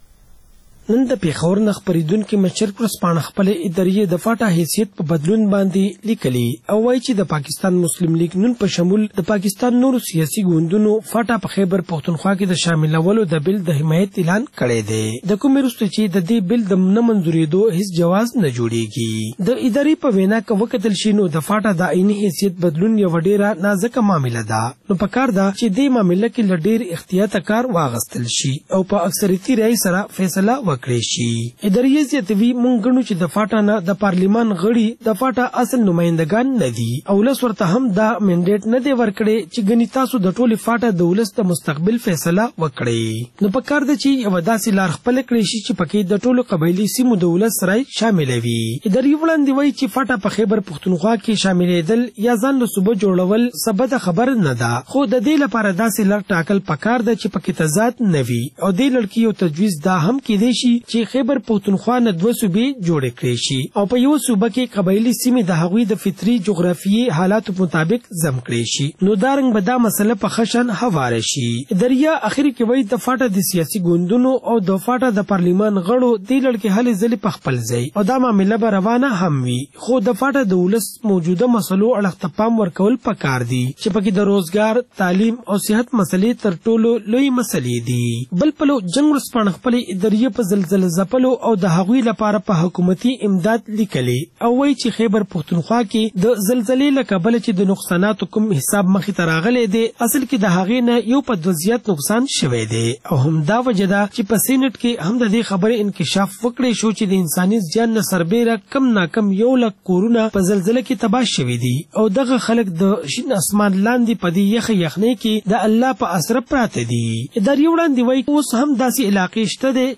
نن د پیښور نه خبرېدونکي مشر ورځپاڼه خپلې ادارې د فاټا حیثیت په بدلون باندې لیکلي او وایي چې د پاکستان مسلم لیگ نن په شمول د پاکستان نورو سیاسي ګوندونو فاټا په خیبر پښتونخوا کې د شاملولو د بل د حمایت اعلان کړی دی. د کومې وروسته چې د دې بل د نه منظورېدو هیڅ جواز نه جوړیږي. د ادارې په وینا که وکتل شي نو د فاټا د عیني حیثیت بدلون یو ډېره نازکه معامله ده. نو پکار ده چې دې معامله کې له ډېر احتیاطه کار واغستل شي او په اکثریتي رایې سره فیصله وکړي شي. ادارې زیاتوي مونږ ګڼو چې د فاټا نه د پارلیمان غړي د فاټا اصل نمائندگان نه دي او ولس ورته هم دا منډیټ نه دی ورکړی چې ګنې تاسو د ټولې فاټا د ولس د مستقبل فیصله وکړئ. نو پکار ده چې یوه داسې لار خپله کړی شي چې پکې د ټولو قبایلي سیمو د ولس رای شاملوي. ادارې وړاندې وایي چې فاټا په خیبر پښتونخوا کې شاملېدل یا ځان له صوبه جوړول څه بده خبر نه ده، خو د دې لپاره داسې لار ټاکل پکار ده چې پکې تضاد نه وي او دې لړ کې یو تجویز دا هم کېدی شي چې خیبر پښتونخوا نه دوه صوبې جوړې کړې شي او په یو صوبه کې قبایلي سیمې د هغوی د فطري جغرافیې حالاتو مطابق ضم کړې شي. نو دا رنګ به دا مسله په خشن هواره شي. دریا اخري کې وایي د فاټا د سیاسي ګوندونو او د فاټا د پارلیمان غړو دې لړ کې هلې ځلې په خپل ځای او دا معامله به روانه هم وي، خو د فاټا د ولس موجوده مسلو اړخ ته پام ورکول پکار دي چې پکې د روزګار، تعلیم او صحت مسلې تر ټولو لوی مسلې دي. بل پلو جنگ ورځپاڼه خپلې ادارې په زلزله ځپلو او د هغوی لپاره په حکومتي امداد لیکلي او وایي چې خیبر پښتونخوا کې د زلزلې له کبله چې د نقصاناتو کوم حساب مخې ته راغلی دی اصل کې د هغې نه یو په دوه زیات نقصان شوی دی او همدا وجه ده چې په سینټ کې هم د دې خبرې انکشاف وکړی شو چې د انساني زیان نه سربیره کم ناکم یو لک کورونه په زلزله کې تباه شوي دي او دغه خلک د شین اسمان لاندې په دې یخه یخنۍ کې د الله په اسره پراته دي. ادارې وړاندې وایي اوس هم داسې علاقې شته دی چېرته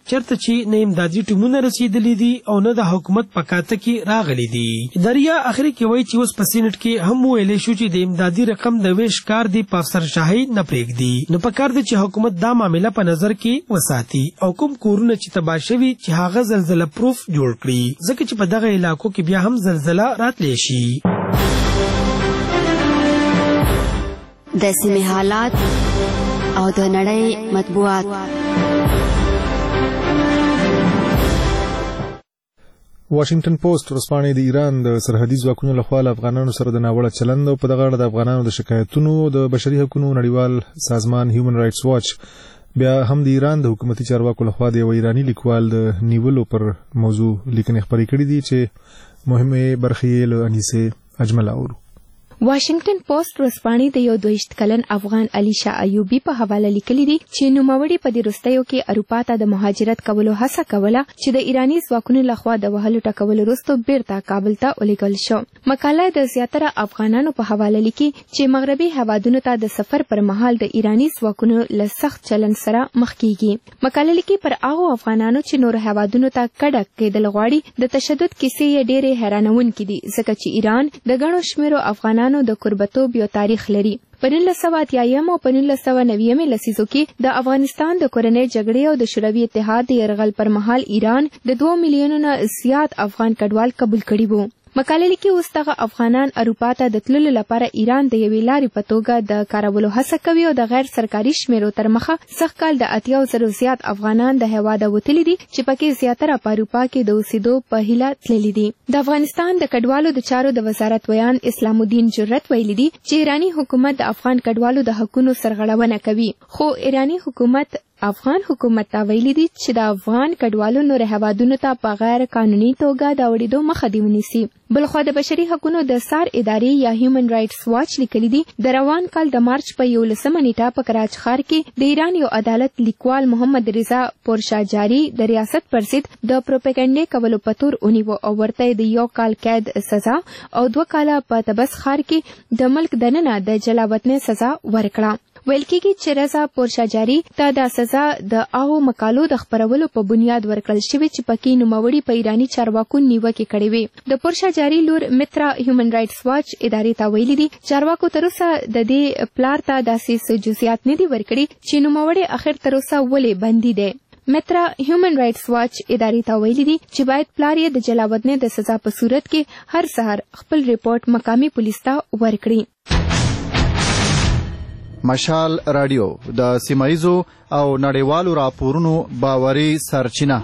چې نه امدادي ټیمونه رسیدلي دي او نه د حکومت په کاته کې راغلي دي. اداریا اخر کې وایي چې اوس په سینټ کې هم ویلې شو چې د امدادي رقم د ویش کار دی په افسرشاهي نه پرېږدي. نو پکار دی چې حکومت دا معاملې په نظر کې وساتي او کوم کورونه چې تباه شوي چې هغه زلزله پروف جوړ کړي ځکه چې په دغه علاقو کې بیا هم زلزله راتلی شي. د سیمې حالات او د نړۍ مطبوعات. واشنگټن پوسټ ورځپاڼې د ایران د سرحدي ځواکونو لخوا له افغانانو سره د ناوړه چلند او په دغه اړه د افغانانو د شکایتونو د بشري حقوقو نړیوال سازمان هیومن رائټس واچ بیا هم د ایران د حکومتي چارواکو لخوا د یو ایرانی لیکوال د نیولو پر موضوع لیکنې خپرې کړې دي چې مهمه برخې له انیسه اجمل اورو. واشنگټن پوسټ ورځپاڼې د یو دویشت کلن افغان علي شاه ایوبي په حواله لیکلي دي چې نوموړي په دې وروستیو کې اروپا ته د مهاجرت کولو هڅه کوله چې د ایرانی ځواکونو لخوا د وهلو ټکولو وروسته بیرته کابل ته ولېږل شو. مقاله د زیاتره افغانانو په حواله لیکي چې مغربي هیوادونو ته د سفر پر مهال د ایرانی ځواکونو له سخت چلند سره مخ کیږي. مقاله لیکي پر هغو افغانانو چې نور هیوادونو ته کډه کېدل غواړي د تشدد کیسې یې ډېرې حیرانونکې دي ځکه چې ایران د ګڼو شمېرو افغانانو د قربتوب یو تاریخ لري. په نولس سوه اتیایم او په نولس سوه نویمې لسیزو کې د افغانستان د کورنۍ جګړې او د شوروي اتحاد د یرغل پر مهال ایران د دوه میلیونو نه زیات افغان کډوال قبول کړي وو. مقاله لیکي اوس دغه افغانان اروپا ته د تللو لپاره ایران د یوې لارې په توګه د کارولو هڅه کوي او د غیر سرکاري شمیرو تر مخه سږ کال د اتیاو زرو زیات افغانان د هیواده وتلي دي چې پکې زیاتره په اروپا کې د اوسېدو په هیله تللي دي. د افغانستان د کډوالو د چارو د وزارت ویان اسلام الدین جرت ویلي دي چې ایرانی حکومت د افغان کډوالو د حقونو سرغړونه کوي خو ایرانی حکومت افغان حکومت ته ویلي دي چې د افغان کډوالو نور هیوادونو ته په غیر قانوني توګه د وړېدو مخه دې ونیسي. بلخوا د بشري حقوقو د سار ادارې یا هیومن رائټس واچ لیکلي دي د روان کال د مارچ په یولسمه نیټه په کراچ ښار کې د ایران یو عدالت لیکوال محمد رضا پورشاجاري د ریاست پر ضد د پروپاګاندا کولو په تور ونیو او ورته د یو کال قید سزا او دوه کاله په تبس ښار کې د ملک دننه د جلاوطنۍ سزا ورکړه. ویل کېږي چې رضا پورشاجاري ته دا سزا د هغو مقالو د خپرولو په بنیاد ورکړل شوې چې پکې نوموړي په ایرانی چارواکو نیوکې کړې وې. د پورشاجاري لور مترا هیومن رائټس واچ ادارې ته ویلي دي چارواکو تر اوسه د دې پلار ته داسې جزئیات نه دي ورکړي چې نوموړي اخر تر اوسه ولې بندي دی. مترا هیومن رائټس واچ ادارې ته ویلي دي چې باید پلار یې د جلاوطنۍ د سزا په صورت کې هر سهار خپل ریپورت مقامي پولیس ته ورکړي. مشال رادیو د سیمایزو او نړیوالو راپورونو باوري سرچینه.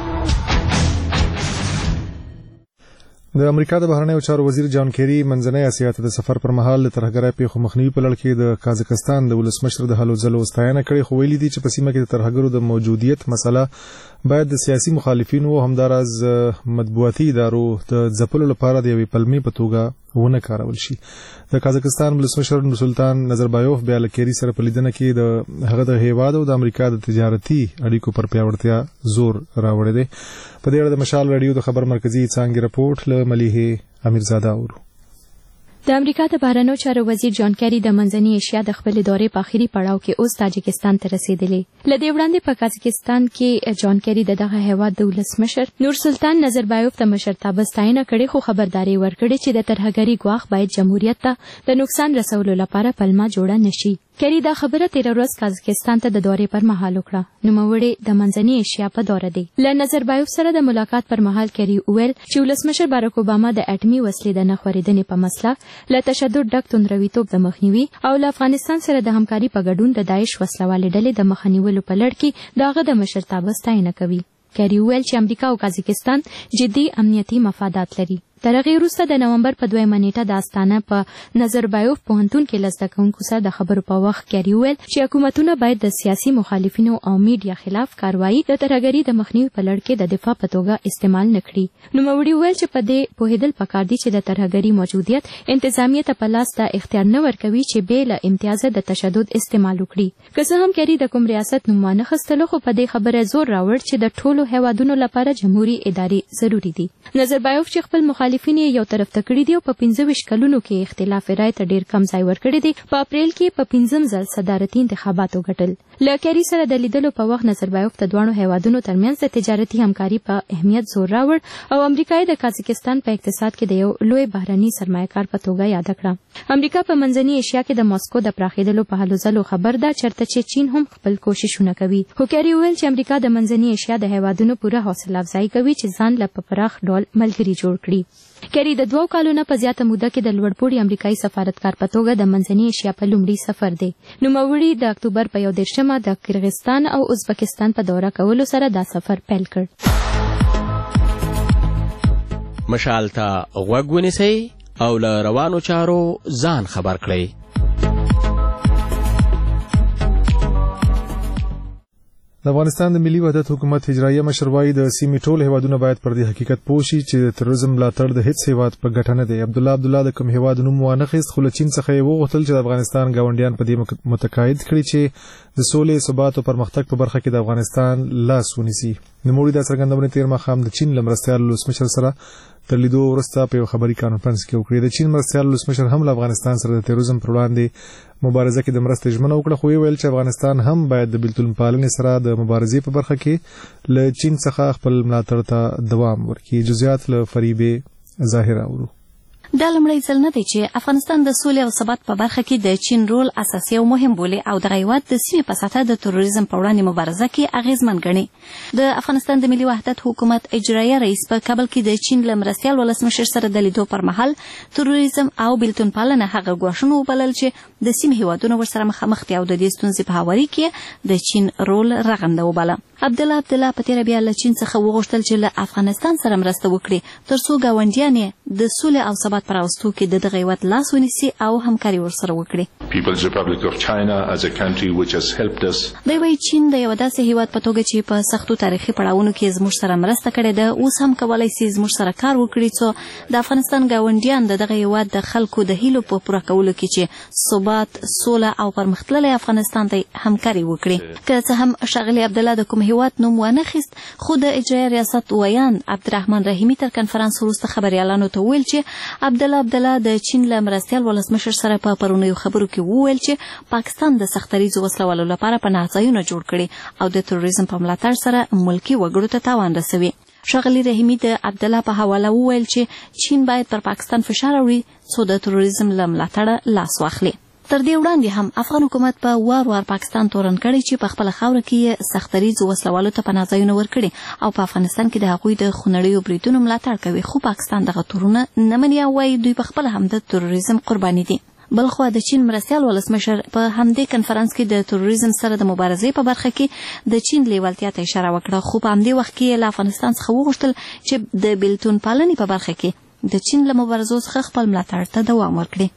د امریکا د بهرنیو چارو وزیر جان کیری منځنۍ اسیا ته د سفر پر مهال د ترهګرۍ پیښو مخنیوي په لړ کې د قازقستان د ولسمشر د هلو ځلو ستاینه کړې خو ویلي دي چې په سیمه کې د ترهګرو د موجودیت مسله باید د سیاسي مخالفینو او همداراز مطبوعاتي ادارو د ځپلو لپاره د یوې پلمې په توګه ونه کارول شي. د قازقستان ولسمشر نورسلطان نظربایوف بیا له کیری سره په لیدنه کې د هغه د هیواد او د امریکا د تجارتي اړیکو پر پیاوړتیا زور راوړی دی. په دې اړه د مشال رادیو د خبر مرکزی څانګې رپورټ له ملیحه امیرزاده اورو. د امریکا د بهرنیو چارو وزیر جان کیری د منځنۍ ایشیا د خپل دورې په اخري پړاو کې اوس تاجکستان ته رسیدلی. ل دې وړاندې په قازقستان کې جان کیری د دغه هیواد د ولسمشر نورسلطان نظربایوف ته مشرتابه ستاینه کړې خو خبرداري ورکړې چې د ترهګرۍ ګواښ باید جمهوریت ته د نقصان رسولو لپاره پلمه جوړه نشي. کیری دا خبره تیر ورځ قازقستان ته د دورې پر مهال وکړه. نوموړي د منځنۍ ایشیا په دوره دی. له نظربایوف سره د ملاقات پر مهال کیری وویل چې ولسمشر باراک اوباما د اټومي وسلې د نه خورېدنې په مسله له تشدد ډک توندرویتوب د مخنیوي او له افغانستان سره د همکاري په ګډون د داعش وسلوالې ډلې د مخه نیولو په لړ کې د هغه د مشرتابه ستاینه کوي. کیری وویل چې امریکا او قازقستان جدي امنیتي مفادات لري. تر هغې وروسته د نومبر په دویمه نیټه د استانه په نظربایوف پوهنتون کې له زده کوونکو سره د خبرو په وخت کیری وویل چې حکومتونه باید د سیاسي مخالفینو او میډیا خلاف کاروایی د ترهګرۍ د مخنیوي په لړ کې د دفاع په توګه استعمال نه کړي. نوموړي وویل چې په دې پوهېدل پکار دي چې د ترهګرۍ موجودیت انتظامیه ته په لاس د اختیار نه ورکوي چې بې له امتیازه د تشدد استعمال وکړي. که څه هم کیری د کوم ریاست نوم ونه خستلو خو په دې خبره زور راوړ چې د ټولو هیوادونو لپاره جمهوري ادارې ضروري دي. نظربایوف چې خپل مخالف مخالفین یو طرف ته کړي دي او په پنځه ویشت کلونو کې اختلاف رای ته ډیر کم ځای ورکړی دی. په اپریل کې په پنځم ځل صدارتي انتخاباتو ګټل. له کیری سره د لیدلو په وخت نظربایوف د دوه هیوادونو ترمنځ د تجارتي همکاري په اهمیت زور راوړ او امریکا د قازقستان په اقتصاد کې د یو لوی بهرني سرمایه‌کار په توګه یاد کړه. امریکا په منځنۍ ایشیا کې د ماسکو د پراخېدلو په هلو ځلو خبر ده، چرته چې چین هم خپل کوششونه کوي. خو کیری ویل چې امریکا د منځنۍ ایشیا د هیوادونو پوره حوصله افزایی کوي چې ځان له په پراخ ډول ملګري جوړ کړي. کیری د دوه کالونو په زیاته موده کې د لوړپوړي امریکایي سفارتکار په توګه د منځنۍ ایشیا په لومړي سفر دی. نوموړي د اکتوبر په یو دېرشمه د کرغستان او ازبکستان په دوره کولو سره دا سفر پیل کړ. مشال ته غوږ ونیسئ او له روانو چارو ځان خبر کړئ. د افغانستان د ملي وحدت حکومت اجرایه مشر وايي د سیمې ټول هیوادونه باید پر دې حقیقت پوه شي چې د تروریزم ملاتړ د هیڅ هیواد په ګټه نه دی. عبدالله عبدالله د کوم هیواد نوم وانخیست، خو له چین څخه یې وغوښتل چې د افغانستان ګاونډیان په دې متقاعد کړي چې د سولې، ثبات او پرمختګ په برخه کې د افغانستان لاس ونیسي. نوموړي دا څرګندونه تېر ماښام د چین له مرستیال ولسمشر سره تر لیدو وروسته په یو خبري کانفرنس کې وکړه. د چین مرستیال ولسمشر هم له افغانستان سره د تروریزم پر وړاندې مبارزه کې د مرستې ژمنه وکړه، خو ویل چې افغانستان هم باید د بیلتون پالنې سره د مبارزې په برخه کې له چین څخه خپل ملاتړ ته دوام ورکړي. جزئیات له فریبې ظاهر اورو. دا لمړی ځل نه دی چې افغانستان د سولې او ثبات په برخه کې د چین رول اساسي او مهم بولي او د هیواد د سیمې په سطحه د تروریزم په وړاندې مبارزه کې اغیزمن ګڼي. د افغانستان د ملي وحدت حکومت اجرایه رئیس په کابل کې د چین له مرستیال ولسمشر سره د لیدو پر مهال تروریزم او بیلتون پالنه هغه ګواښونه وبلل چې د سیمې هیوادونو ورسره مخامخ دي او د دې ستونزې په هواري کې د چین رول رغنده وباله. عبدالله عبدالله په تېره بیا له چین څخه وغوښتل چې له افغانستان سره مرسته وکړي تر څو ګاونډیان یې د سولې او ثبات په راوستو کې د دغه هیواد لاس ونیسي او همکاري ورسره وکړي. People's Republic of China as a country which has helped us. دوی وايي چین د یو داسې هیواد په توګه چې په سختو تاریخي پړاوونو کې زموږ سره مرسته کړې ده، اوس هم کولی سي زموږ سره کار وکړي څو د افغانستان ګاونډیان د دغه هیواد د خلکو د هیلو په پوره کولو کې چې ثبات، سوله او پرمختللی افغانستان ته همکاري وکړي. که څه هم ښاغلي عبدالله د کوم هیواد نوم وانخیست، خو د اجرایه ریاست ویان عبدالرحمن رحیمي تر کنفرانس وروسته خبریالانو ته وویل چې عبدالله عبدالله د چین له مرستیال ولسمشر سره په پرونیو خبرو کې وویل چې پاکستان د سختریزو وسلوالو لپاره پناه ځایونه جوړ کړي او د تروریزم په ملاتړ سره ملکي وګړو ته تاوان رسوي. ښاغلي رحیمي د عبدالله په حواله وویل چې چین باید پر پاکستان فشار راوړي څو د تروریزم له ملاتړه لاس واخلي. تر دې وړاندې هم افغان حکومت په وار وار پاکستان تورن کړی چې په خپله خاوره کې سختریزو وسلوالو ته پناه ځایونه ورکړي او په افغانستان کې د هغوی د خونړیو بریدونو ملاتړ کوي، خو پاکستان دغه تورونه نه مني او وایي دوی په خپله هم د تروریزم قرباني دي. بلخوا د چین مرستیال ولسمشر په همدې کنفرانس کې د تروریزم سره د مبارزې په برخه کې د چین لیوالتیا ته اشاره وکړه، خو په همدې وخت کې له افغانستان څخه وغوښتل چې د بیلتون پالنې په برخه کې د چین له مبارزو څخه خپل ملاتړ ته دوام ورکړي.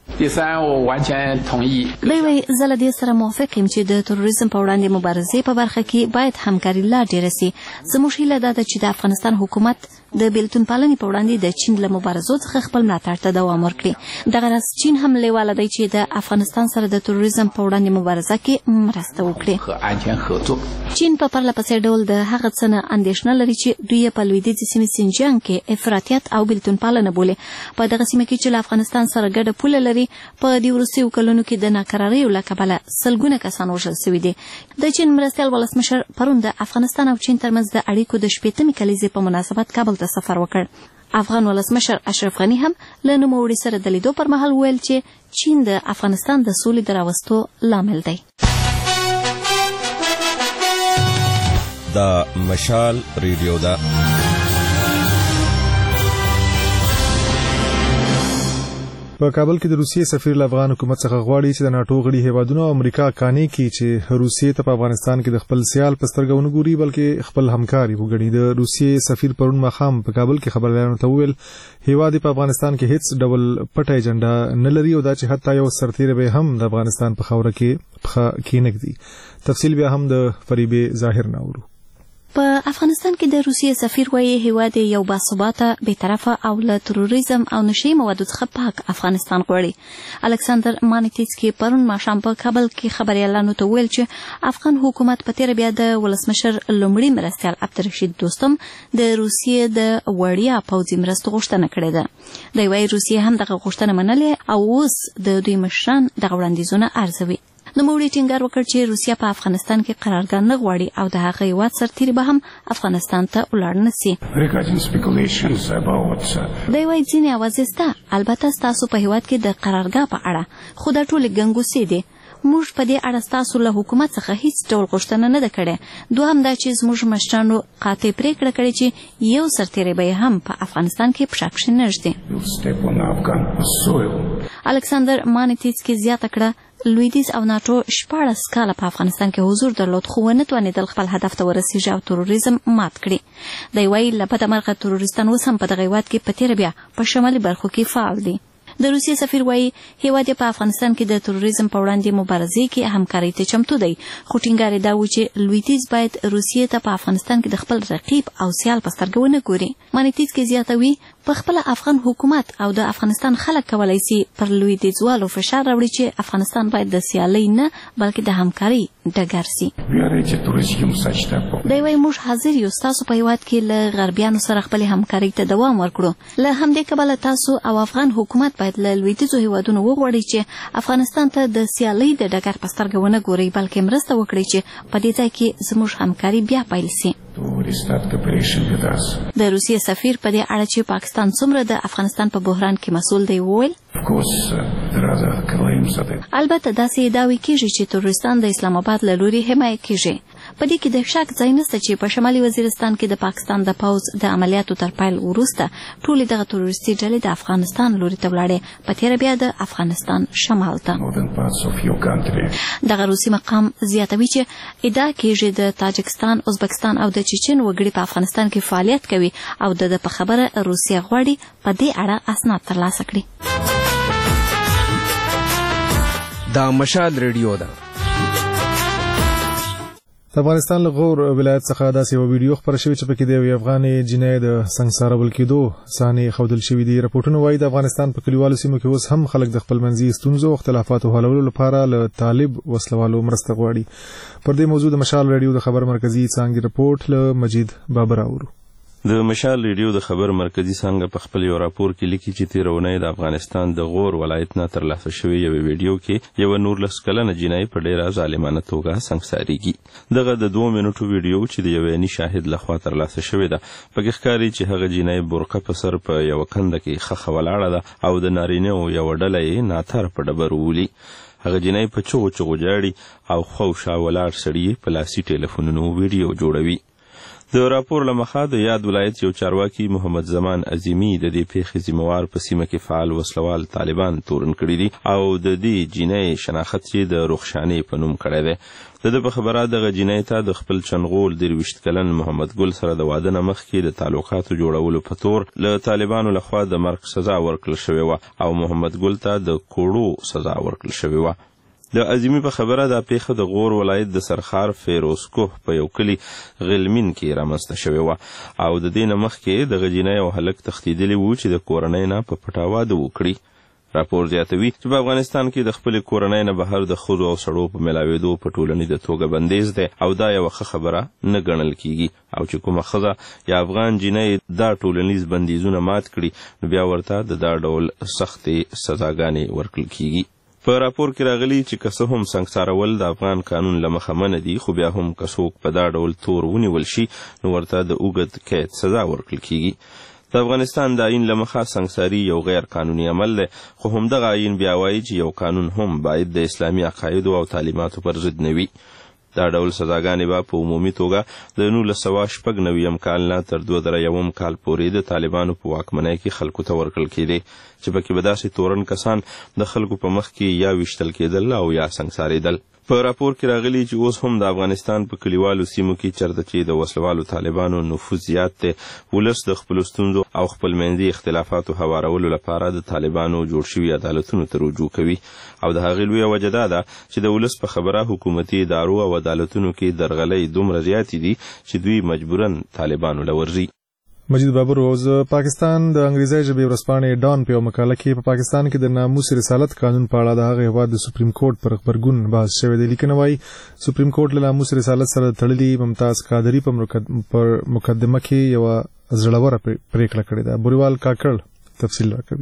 دوی وايي زه له دې سره موافق یم چې د تروریزم په وړاندې مبارزې په برخه کې باید همکاري لا ډېره سي. زموږ هیله دا ده چې د افغانستان حکومت د بیلتون پالنې په وړاندې د چین له مبارزو څخه خپل ملاتړ ته دوام ورکړي. دغه راز چین هم لیواله دی چې د افغانستان سره د تروریزم په وړاندې مبارزه کې مرسته وکړي. چین په پرله پسې ډول د هغه څه نه اندېښنه لري چې دوی په لویدیځې سیمې سینجیانګ کې افراطیت او بیلتون پالنه بولي. په دغه سیمه کې چې له افغانستان سره ګډه پوله لري، په دې وروستیو کلونو کې د ناکراریو له کبله سلګونه کسان وژل سوي دي. د چین مرستیال ولسمشر پرون د افغانستان او چین ترمنځ د اړیکو د شپېتمې کلیزې په مناسبت کابل ته سفر وکړ. افغان ولسمشر اشرف غني هم له نوموړي سره د لیدو پر مهال ویل چې چین د افغانستان د سولې د راوستو لامل دی. دا مشال ریډیو ده. په کابل کې د روسیې سفیر له افغان حکومت څخه غواړي چې د ناټو غړي هیوادونو او امریکا قانع کړي چې روسیې ته په افغانستان کې د خپل سیال په سترګه ونه ګوري بلکې خپل همکاري وګڼي. د روسیې سفیر پرون ماښام په کابل کې خبريالانو ته وویل هیواد په افغانستان کې هیڅ ډول پټه ایجنډا نه لري او دا چې حتی یو سرتیری به هم د افغانستان په خاوره کې پخه کېنګدي. تفصیل بیا هم د فریبې ظاهر نه اورو. په افغانستان کې د روسیې سفیر وایي هیواد یو باثباته بېطرفه او له تروریزم او نشهیي موادو څخه پاک افغانستان غواړي. الکساندر مانیټسکي پرون ماښام په کابل کې خبریالانو ته ویل چې افغان حکومت په تېره بیا د ولسمشر لومړي مرستیال عبدالرشید دوستم د روسیې د وړیا پوځي مرستو غوښتنه کړې ده. دی وایي روسیې هم دغه غوښتنه منلې او اوس د دوی مشران دغه وړاندیزونه ارزوي. نوموړي ټینګار وکړ چې روسیه په افغانستان کې قرارګاه نه غواړي او د هغه هیواد سرتیري به هم افغانستان ته ولاړ نه سي. دی وایي ځینې اوازې شته، البته ستاسو په هیواد کې د قرارګاه په اړه، خو دا ټولې ګنګوسې دي. موږ په دې اړه ستاسو له حکومت څخه هیڅ ډول غوښتنه نه ده کړې. دوهم دا چې زموږ مشرانو قاطع پرېکړه کړې چې یو سرتیری به یې هم په افغانستان کې پښه کښې نه ږدي. الکساندر مانیټسکي زیاته کړه لویدیځ او ناټو شپاړس کاله په افغانستان کې حضور درلود خو ونه توانېدل خپل هدف ته ورسېږي او تروریزم مات کړي. دی وایي له بده مرغه تروریستان اوس هم په دغه هېواد کې په تېره بیا په شمالي برخو کې فعال دي. د روسیې سفیر وایي هیواد په افغانستان کې د تروریزم په وړاندې مبارزې کې همکارۍ ته چمتو دی، خو ټینګار یې دا و چې لویدیځ باید روسیې ته په افغانستان کې د خپل رقیب او سیال په سترګه ونه ګوري. مانیټسکي زیاتوي په خپله افغان حکومت او د افغانستان خلک کولی سي پر لویدیځوالو فشار راوړي چې افغانستان باید د سیالۍ نه بلکې د همکارۍ ډګر سي. دی وایي موږ حاضر یو ستاسو په هیواد کې له غربیانو سره خپلې همکارۍ ته دوام ورکړو. له همدې کبله تاسو او افغان حکومت باید له لویدیځو هیوادونو وغواړي چې افغانستان ته د سیالۍ د ډګر په سترګه ونه ګوري بلکې مرسته وکړي چې په دې ځای کې زموږ همکاري بیا پیل سي. د روسیې سفیر په دې اړه چې پاکستان څومره د افغانستان په بحران کې مسؤل دی وویل البته داسې ادعاوې کېږي چې تروریستان د اسلام آباد له لوري حمایه کېږي. په دې کې د شک ځای نشته چې په شمالي وزیرستان کې د پاکستان د پوځ د عملیاتو تر پیل وروسته ټولې دغه تروریستي ډلې د افغانستان لوري ته ولاړې، په تېره بیا د افغانستان شمال ته. دغه روسي مقام زیاتوي چې ادعا کېږي د تاجکستان، ازبکستان او د چچن وګړي په افغانستان کې فعالیت کوي او د په خبره روسیه غواړي په دې اړه اسناد ترلاسه کړي. دا مشال ریډیو ده. د افغانستان له غور ولایت څخه داسې یو ویډیو خپره شوې چې پکې د یوې افغانې جنۍ د سنګسارول کېدو صحنې ښودل شوي دي. راپورټونه وایي د افغانستان په کلیوالو سیمو کې اوس هم خلک د خپل منځي ستونزو او اختلافاتو حلولو لپاره له طالب وسلوالو مرسته غواړي. پر دې موضوع د مشال ریډیو د خبر مرکزي څانګې رپورټ له مجید بابر اورو. د مشال ریډیو د خبر مرکزي څانګه په خپل یو راپور کې لیکي چې تېره اونۍ د افغانستان د غور ولایت نه ترلاسه شوې یوې ویډیو کې یوه نورلس کلنه جنۍ په ډېره ظالمانه توګه سنګسارېږي. دغه د دوه منټو ویډیو چې د یوې عیني شاهد لخوا ترلاسه شوې ده پکې ښکاري چې هغه جنۍ برقه په سر په یوه کنده کې خښه ولاړه ده او د نارینهو یوه ډله یې ناتار په ډبرو ولي. هغه جنۍ په چغو چغو جاړي او خو شا ولاړ سړي په لاسي ټیلیفونونو ویډیو جوړوي. د راپور له مخه د یاد ولایت یو چارواکي محمد زمان عظیمی د دې پیښې ذمهوار په سیمه کې فعال وسلوال طالبان تورن کړي دي او د دې جنۍ شناخت یې د رخشانې په نوم کړی دی. د ده په خبره دغه جنۍ ته د خپل چنغول درویشت کلن محمد ګل سره د واده نه مخکې د تعلقاتو جوړولو په تور له طالبانو لخوا د مرګ سزا ورکړل شوې وه او محمد ګل ته د کوړو سزا ورکړل شوې وه. د عظیمی په خبره دا پیښه د غور ولایت د سرخار فیروزکوه په یو کلي غلمین کې رامنځته شوې وه او د دې نه مخکې دغه جنۍ او هلک تښتېدلي وو چې د کورنۍ نه په پټه واده وکړي. راپور زیاتوي چې په افغانستان کې د خپلې کورنۍ نه بهر د ښځو او سړو په میلاوېدو په ټولنې د توګه بندیز دی او دا یوه ښه خبره نه ګڼل کیږي او چې کومه ښځه یا افغان جنۍ دا ټولنیز بندیزونه مات کړي نو بیا ورته د دا ډول سختې سزاګانې ورکړل کیږي. په راپور کې راغلي چې که څه هم سنګسارول د افغان قانون له مخه منع دي خو بیا هم که څوک په دا ډول تور ونیول شي نو ورته د اوږد قید سزا ورکړل کیږي. د افغانستان د آیین له مخه سنګساري یو غیر قانوني عمل دی خو همدغه آیین بیا وایي چې یو قانون هم باید د اسلامي عقایدو او تعلیماتو پر ضد نه وي. دا ډول سزاګانې به په عمومي توګه د نولس سوه شپږ نویم کال نه تر دوه زره یوم کال پورې د طالبانو په واکمنۍ کې خلکو ته ورکړل کېدې چې پکې به داسې تورن کسان د خلکو په مخ کې یا ویشتل کېدل او یا سنګسارېدل. په راپور کې راغلي چې اوس هم د افغانستان په کلیوالو سیمو کې چرته چې د وسلوالو طالبانو نفوذ زیات دی، ولس د خپلو ستونزو او خپلمنځي اختلافاتو هوارولو لپاره د طالبانو جوړ شوي عدالتونو ته رجوع کوي او د هغې لویه وجه دا ده چې د ولس په خبره حکومتي ادارو او عدالتونو کې درغلۍ دومره زیاتې دي چې دوی مجبوراً طالبانو له ورځي. مجید بابر اوس پاکستان د انګریزي ژبې ورځپاڼې ډان په یو مقاله کې په پاکستان کې د ناموس رسالت قانون په اړه د هغه هیواد د سپریم کورټ پر غبرګون بحث شوی دی. لیکنه وايي سپریم کورټ له ناموس رسالت سره تړلي ممتاز قادری په مقدمه کې یو زړوره پریکړه کړې ده. بوریوال کاکړ تفصیل راکوي.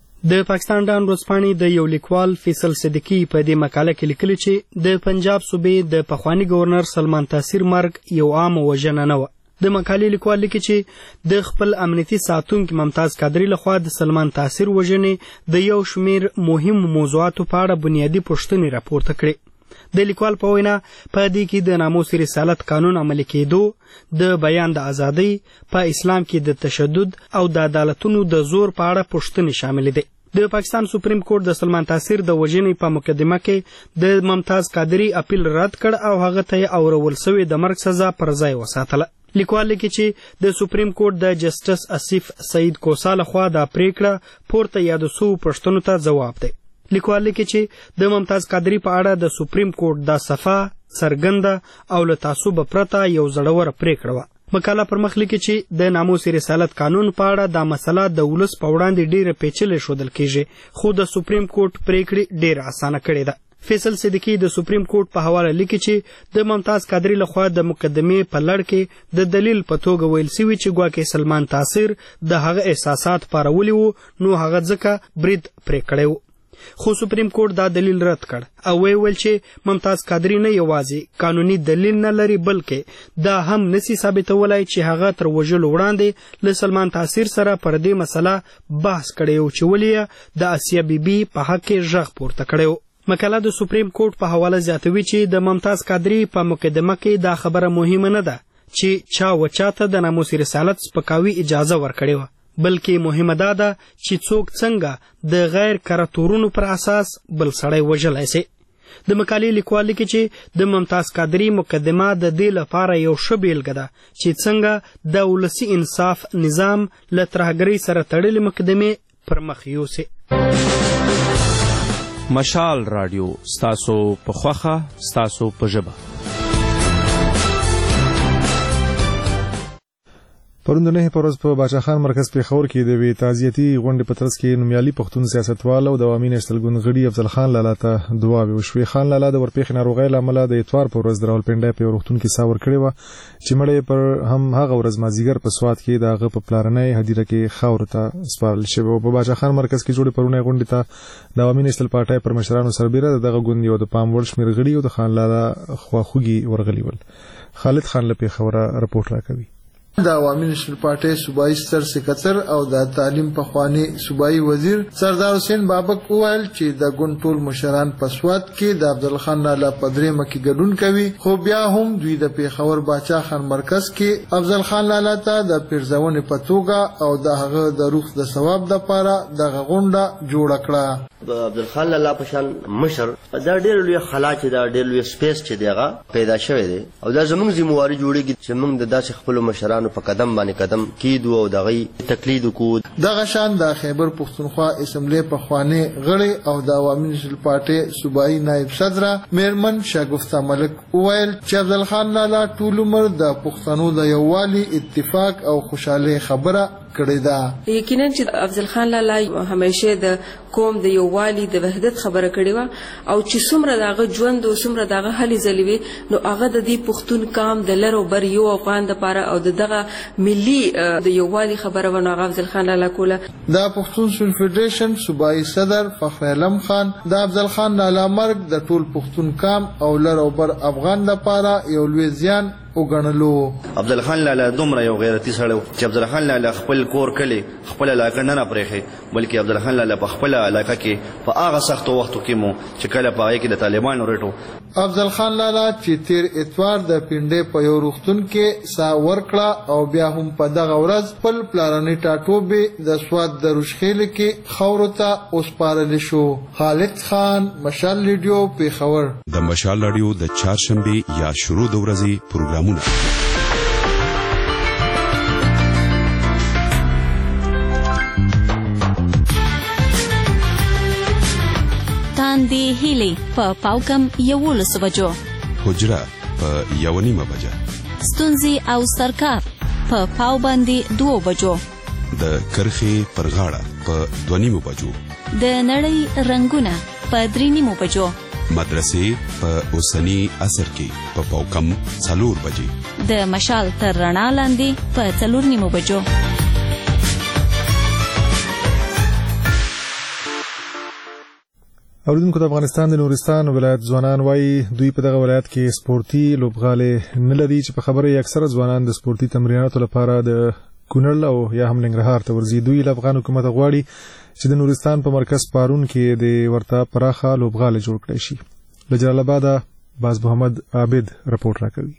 د پاکستان ډان ورځپاڼې د یو لیکوال فیصل صدیقي په دې مقاله کې لیکلي چې د پنجاب صوبې د پخواني گورنر سلمان تاثیر مرګ یو عام وژنه نه وه. د مقالې لیکوال لیکي چې د خپل امنیتي ساتونکي ممتاز قادری لخوا د سلمان تاثیر وژنې د یو شمیر مهم موضوعاتو په اړه بنیادي پوښتنې راپورته کړې. د لیکوال په وینا په دې کې د ناموس رسالت قانون عملي کېدو، د بیان د ازادۍ، په اسلام کې د تشدد او د عدالتونو د زور په اړه پوښتنې شامل دي. د پاکستان سپریم کورټ د سلمان تاثیر د وژنې په مقدمه کې د ممتاز قادری اپیل رد کړ او هغه ته یې اورول سوې د مرګ سزا پر ځای وساتله. لیکوال لیکي چې د سپریم کورټ د جسټس اسیف سعید کوسا لخوا دا پریکړه پورته یادو سوو پوښتنو ته ځواب دی. لیکوال لیکي چې د ممتاز قادری په اړه د سپریم کورټ دا صفه څرګنده او له تعصب پرته یو زړوره پریکړه وه. مقاله پر مخ لیکي چې د ناموس رسالت قانون په اړه دا مسله د ولس په وړاندې ډیره پیچلې ښودل کیږي، خو د سپریم کورټ پریکړې ډیره اسانه کړې ده. فیصل صدیقي د سپریم کورټ په حواله لیکي چې د ممتاز قادری لخوا د مقدمې په لړ کې د دلیل په توګه ویل سوي چې ګواکې سلمان تاثیر د هغه احساسات پارولي وو، نو هغه ځکه برید پرې کړی وو. خو سپریم کورټ دا دلیل رد کړ او ویل چې ممتاز قادری نه یوازې قانوني دلیل نه لري بلکې دا هم نسی ثابتولای چې هغه تر وژلو وړاندې له سلمان تاثیر سره پر دې مسله بحث کړی و چې ولې د اسیا بیبي په حق کې غږ پورته کړی و. مقاله د سپریم کورټ په حواله زیاتوي چې د ممتاز قادری په مقدمه کې دا خبره مهمه نه ده چې چا و چاته د ناموس رسالت سپکاوي اجازه ورکړې وه، بلکې مهمه دا ده چې څوک څنګه د غیر کره تورونو پر اساس بل سړی وژلی سي. د مقالې لیکوال لیکي چې د ممتاز قادری مقدمه د دې لپاره یو ښه بیلګه ده چې څنګه د ولسي انصاف نظام له ترهګرۍ سره تړلې مقدمې پر مخ یوسي. مشال رادیو ستاسو په خوخه ستاسو په ژبه. پرون د نهه په ورځ په باچا خان مرکز پېښور کې د یوې تعزیتي غونډې په ترڅ کې نومیالي پښتون سیاستوال او د عوامي نېشنل ګوند غړي افضل خان لالا ته دعاوې وشوې. خان لالا د ورپېښې ناروغۍ له امله د اتوار په ورځ د راولپنډۍ په یو روغتون کې ساه ورکړې وه چې مړی پر هم هغه ورځ مازدیګر په سوات کې د هغه په پلارنۍ هدیره کې خاورو ته سپارل شوې وه. په باچا خان مرکز کې جوړې پرونۍ غونډې ته د عوامي نېشنل پارټۍ پر مشرانو سربیره د دغه ګوند یو د پام وړ شمېر غړي او د خان لالا خواخوږي ورغلي ول. خالد خان له پېښوره رپورټ راکوي. د عوامي نېشنل پارټۍ صوبایي ستر سکرټر او د تعلیم پخوانی صوبایي وزیر سردار حسین بابک وویل چې د ګوند ټول مشران په سوات کې د عبدالله خان لالا په درېیمه کې ګډون کوي، خو بیا هم دوی د پېښور باچا خان مرکز کې افضل خان لالا ته د پیرزونې په توګه او د هغه د روح د ثواب دپاره دغه غونډه جوړه کړه. د عبدالله خان لالا په شان مشر دا ډېر لوی خلا چې دا ډېر لوی سپیس چې دی هغه پیدا شوی دی او دا زموږ ذمواري جوړېږي چې موږ د داسې خپلو مشرانو په قدم باندې قدم کیدو او دغه تقلید وکړو. دغه شان د خیبر پښتونخوا اسمبلی پخوانی غړي او د عوامي نېشنل پارټۍ صوبایي نایب صدره میرمن شګفته ملک وویل چې افضل خان لالا ټول عمر د پښتنو د یووالي، اتفاق او خوشحالۍ خبره کړې ده. یقینا چې افضل خان لالا همیشه د قوم د یووالي د وحدت خبره کړې وه او چې څومره دغه ژوند او څومره دغه هلې ځلې وې نو هغه د دې پښتون قام د لر او بر یو افغان دپاره او د دغه ملي د یووالي خبره ونه هغه افضل خان لالا کوله. د پښتون فدریشن صوبایي صدر فخر علم خان د افضل خان لالا مرګ د ټول پښتون قام او لر او بر افغان دپاره یو لوی زیان وګڼلو. عبدالله خان لالا دومره یو غیرتي سړی و چې عبدالله خان لالا خپل کور کلی خپل علاقه نه پرېښې بلکې عبدالله خان لالا په خپل علاقه کې په هغه سختو وختو کې مو چې کله په هغې کې د طالبانو رټو افضل خان لالا چې تیر اتوار د پنډې په یو روغتون کې سا ورکړه او بیا هم په دغه ورځ خپل پلارنی ټاټوبې د سوات د روشخیل کې خاورو ته وسپارل شو. خالد خان، مشال ریډیو، پیښور. د مشال ریډیو د چهارشنبه یا شروع د ورځې پروګرامونه. تاندې هیلې په پاوکم یولس بجو، حجره په یو نیمه بجه، ستونزې او سرکار په پاو باندې دوه بجو، د کرخې پر غاړه په دوه نیمه بجو، د نړۍ رنگونه په درې نیمه بجو، مدرسې په اوسنی عصر کې په پاوکم څلور بجې، د مشال تر رڼا لاندې په څلور نیمه بجو. اوریدونکو، د افغانستان د نورستان ولایت ځوانان وایي دوی په دغه ولایت کې سپورتي لوبغالې نه لري چې په خبره یې اکثره ځوانان د سپورتي تمریناتو لپاره د کونړ او یا هم ننګرهار ته ورځي. دوی له افغان حکومت غواړي چې د نورستان په مرکز پارون کې د ورته پراخه لوبغالې جوړ کړي شي. له جلال آباد باز محمد عابد رپورټ راکوي.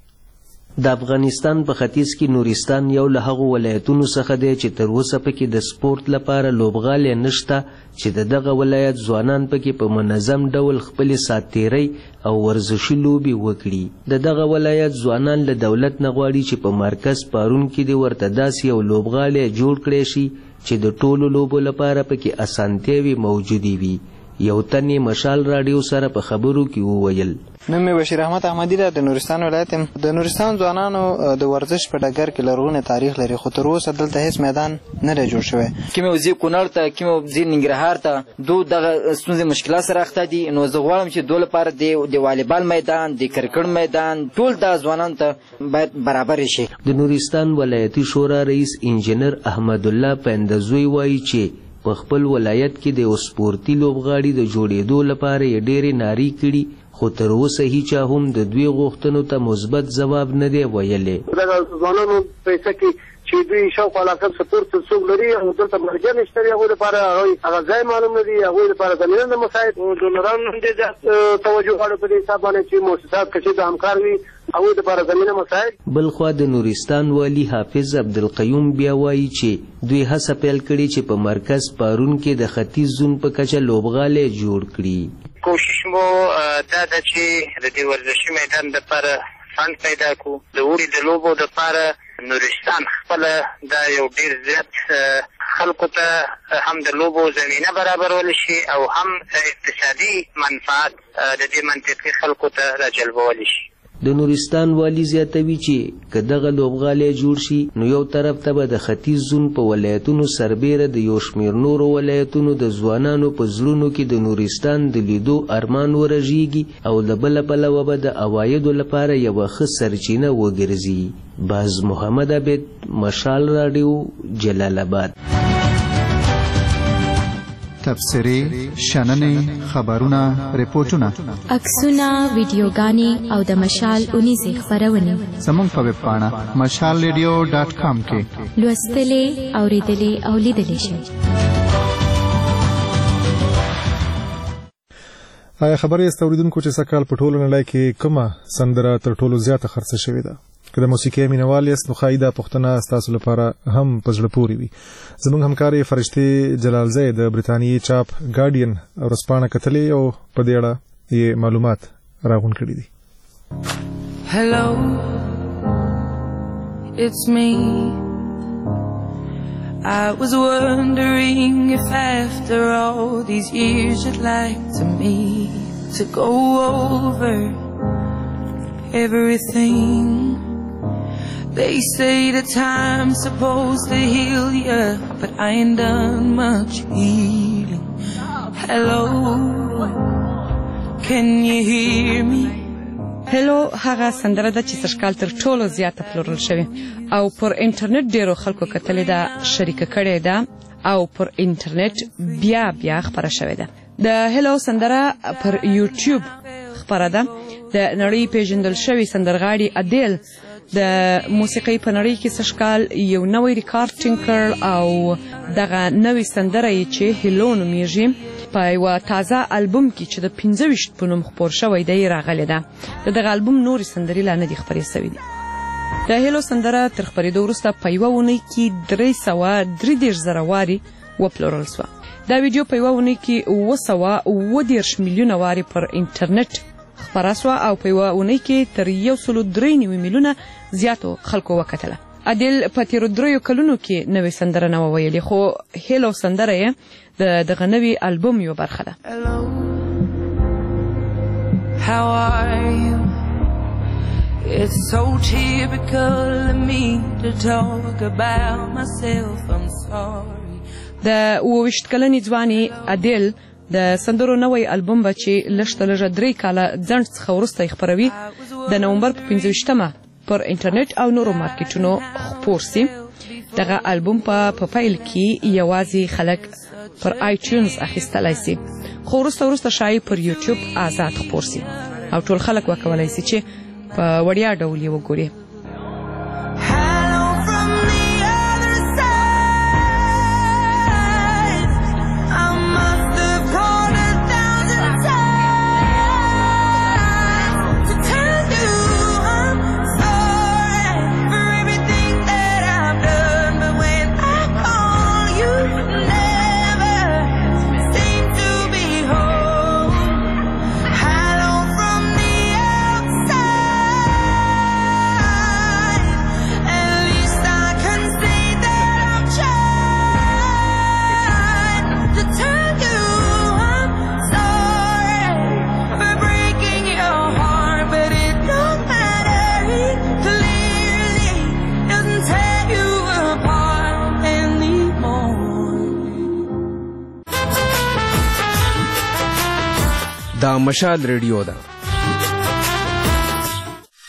د افغانستان په ختیځ کې نورستان یو له هغو ولایتونو څخه دی چې تر اوسه پکې د سپورت لپاره لوبغالې نشته چې د دغه ولایت ځوانان پکې په منظم ډول خپلې ساتیرۍ او ورزشي لوبې وکړي. د دغه ولایت ځوانان له دولت نه غواړي چې په مرکز پارون کې د ورته داسې یو لوبغالې جوړ کړی شي چې د ټولو لوبو لپاره پکې اسانتیاوې موجودې وي. یو تن یې مشال راډیو سره په خبرو کې وویل. نوم مې بشیر احمد احمدي ده، د نورستان ولایت یم. د نورستان ځوانانو د ورزش په ډګر کې لرغونی تاریخ لري، خو تر اوسه دلته هیڅ میدان نه دی جوړ شوی. کومې وځي کونړ ته، کومې وځي ننګرهار ته، دو دغه ستونزې مشکلات سره اخته دي. نو زه غواړم چې دو لپاره د والیبال میدان، د کرکټ میدان، ټول دا ځوانانو ته باید برابر شي. د نورستان ولایتي شورا رئیس انجینر احمد الله پندزوی وایي چې په خپل ولایت کې د سپورتي لوبغاړي د جوړېدو لپاره یې ډېرې نارې کړي، خو تر اوسه هیچا هم د دوی غوښتنو ته مثبت ځواب نه دی ویلی. دغه ځوانانو پیسه کې چې دوی شاوخوا علاقه سپورت څوک لري او دلته مرجع نشته وي، هغوی لپاره هغه ځای معلوم نه دي، هغوی لپاره زمینه نه مساعد. ډونران هم ډېر زیات توجه غواړي په دې حساب باندې چې مؤسسات که چېرته همکار وي هغوی لپاره زمینه مساعد. بلخوا د نورستان والي حافظ عبدالقیوم بیا وایي چې دوی هڅه پیل کړې چې په مرکز پارون کې د ختیځ زون په کچه لوبغالې جوړ کړي. کوشش مو دا ده چې د دې ورزشي میدان دپاره فند پیدا کړو. د اوړي د لوبو دپاره نورستان خپله دا یو ډېر زیات خلکو ته هم د لوبو زمینه برابرول شي او هم اقتصادي منفعت د دې منطقې خلکو ته راجلبول شي. د نورستان والی زیاتوي چې که دغه لوبغالې جوړ شي نو یو طرف ته به د ختیځ زون په ولایتونو سربیره د یو شمېر نورو ولایتونو د ځوانانو په زړونو کې د نورستان د لیدو ارمان ورژېږي او د بله پلوه به د عوایدو لپاره یوه ښه سرچینه وګرځي. باز محمد عبید، مشال راډیو، جلال آباد. تبصرې، شننې، خبرونه، ریپورتونه، عکسونه، ویډیوګانې او د مشال اونیزې خپرونې زموږ په ویب پاڼه مشال ریډیو ډاټ کام کې لوستلې، اورېدلې او لیدلې شئ. آیا خبرې است اوریدونکو چې سکهال په ټوله نړۍ کې کومه سندره تر ټولو زیاته خرڅه شوې ده؟ که د موسیقۍ مینوال یاست نو ښایي دا پوښتنه ستاسو لپاره هم په زړه پورې وي. زموږ همکارې فرشتې جلالزی د برطانیې چاپ ګارډین ورځپاڼه کتلې او په دې اړه یې معلومات راغونډ کړي دي. Hello, it's me. I was wondering if after all these years you'd like to me to go over everything. They say the time's supposed to heal ya, but I ain't done much healing. Hello, can you hear me? هلو هغه سندره ده چې سږکال تر ټولو زیاته پلورل شوې او پر انټرنیټ ډیرو خلکو کتلې ده، شریکه کړې ده او پر انټرنیټ بیا بیا خپره شوې ده. د هلو سندره پر یوټیوب خپره ده. د نړۍ پیژندل شوی سندرغاړي ادیل د موسیقۍ په نړۍ کې سږکال یو نوی ریکارډ ټینګ کړ او دغه نوې سندره یې چې هلو نومیږي په یوه تازه البوم کې چې د پنځه ویشت په نوم خپور شوی دی راغلی ده. د دغه البوم نورې سندرې لا نه دي خپرې سوي دي. د هیلو سندره تر خپرېدو وروسته په یوه اونۍ کې درې سوه درې دېرش زره وارې وپلورل سوه. دا ویډیو په یوه اونۍ کې اووه سوه اووه دېرش میلیونه وارې پر انټرنټ خپره سوه او په یوه اونۍ کې تر یو سلو درې نوي میلیونه زیاتو خلکو وکتله. ادیل په تیرو دریو کلونو کې نوې سندره نه وه ویلې، خو هیلو سندره یې د دغه نوي البوم یوه برخه ده. How are you? It's so typical of me to talk about myself. I'm sorry. د اووه ویشت کلنې ځوانې ادیل د سندرو نوی البوم به چې لږ تر لږه درې کاله ځنډ څخه وروسته یې خپروي د نومبر په پنځه ویشتمه پر انټرنیټ او نورو مارکیټونو خپور سي. دغه البوم په پیل کې یوازې خلک پر آی ټیونز اخیستلی سي، خو وروسته وروسته شایي پر یوټیوب آزاد خپور سي او ټول خلک وکولی سي چې په وړیا ډول یې وګوري. دا مشال ریډیو ده.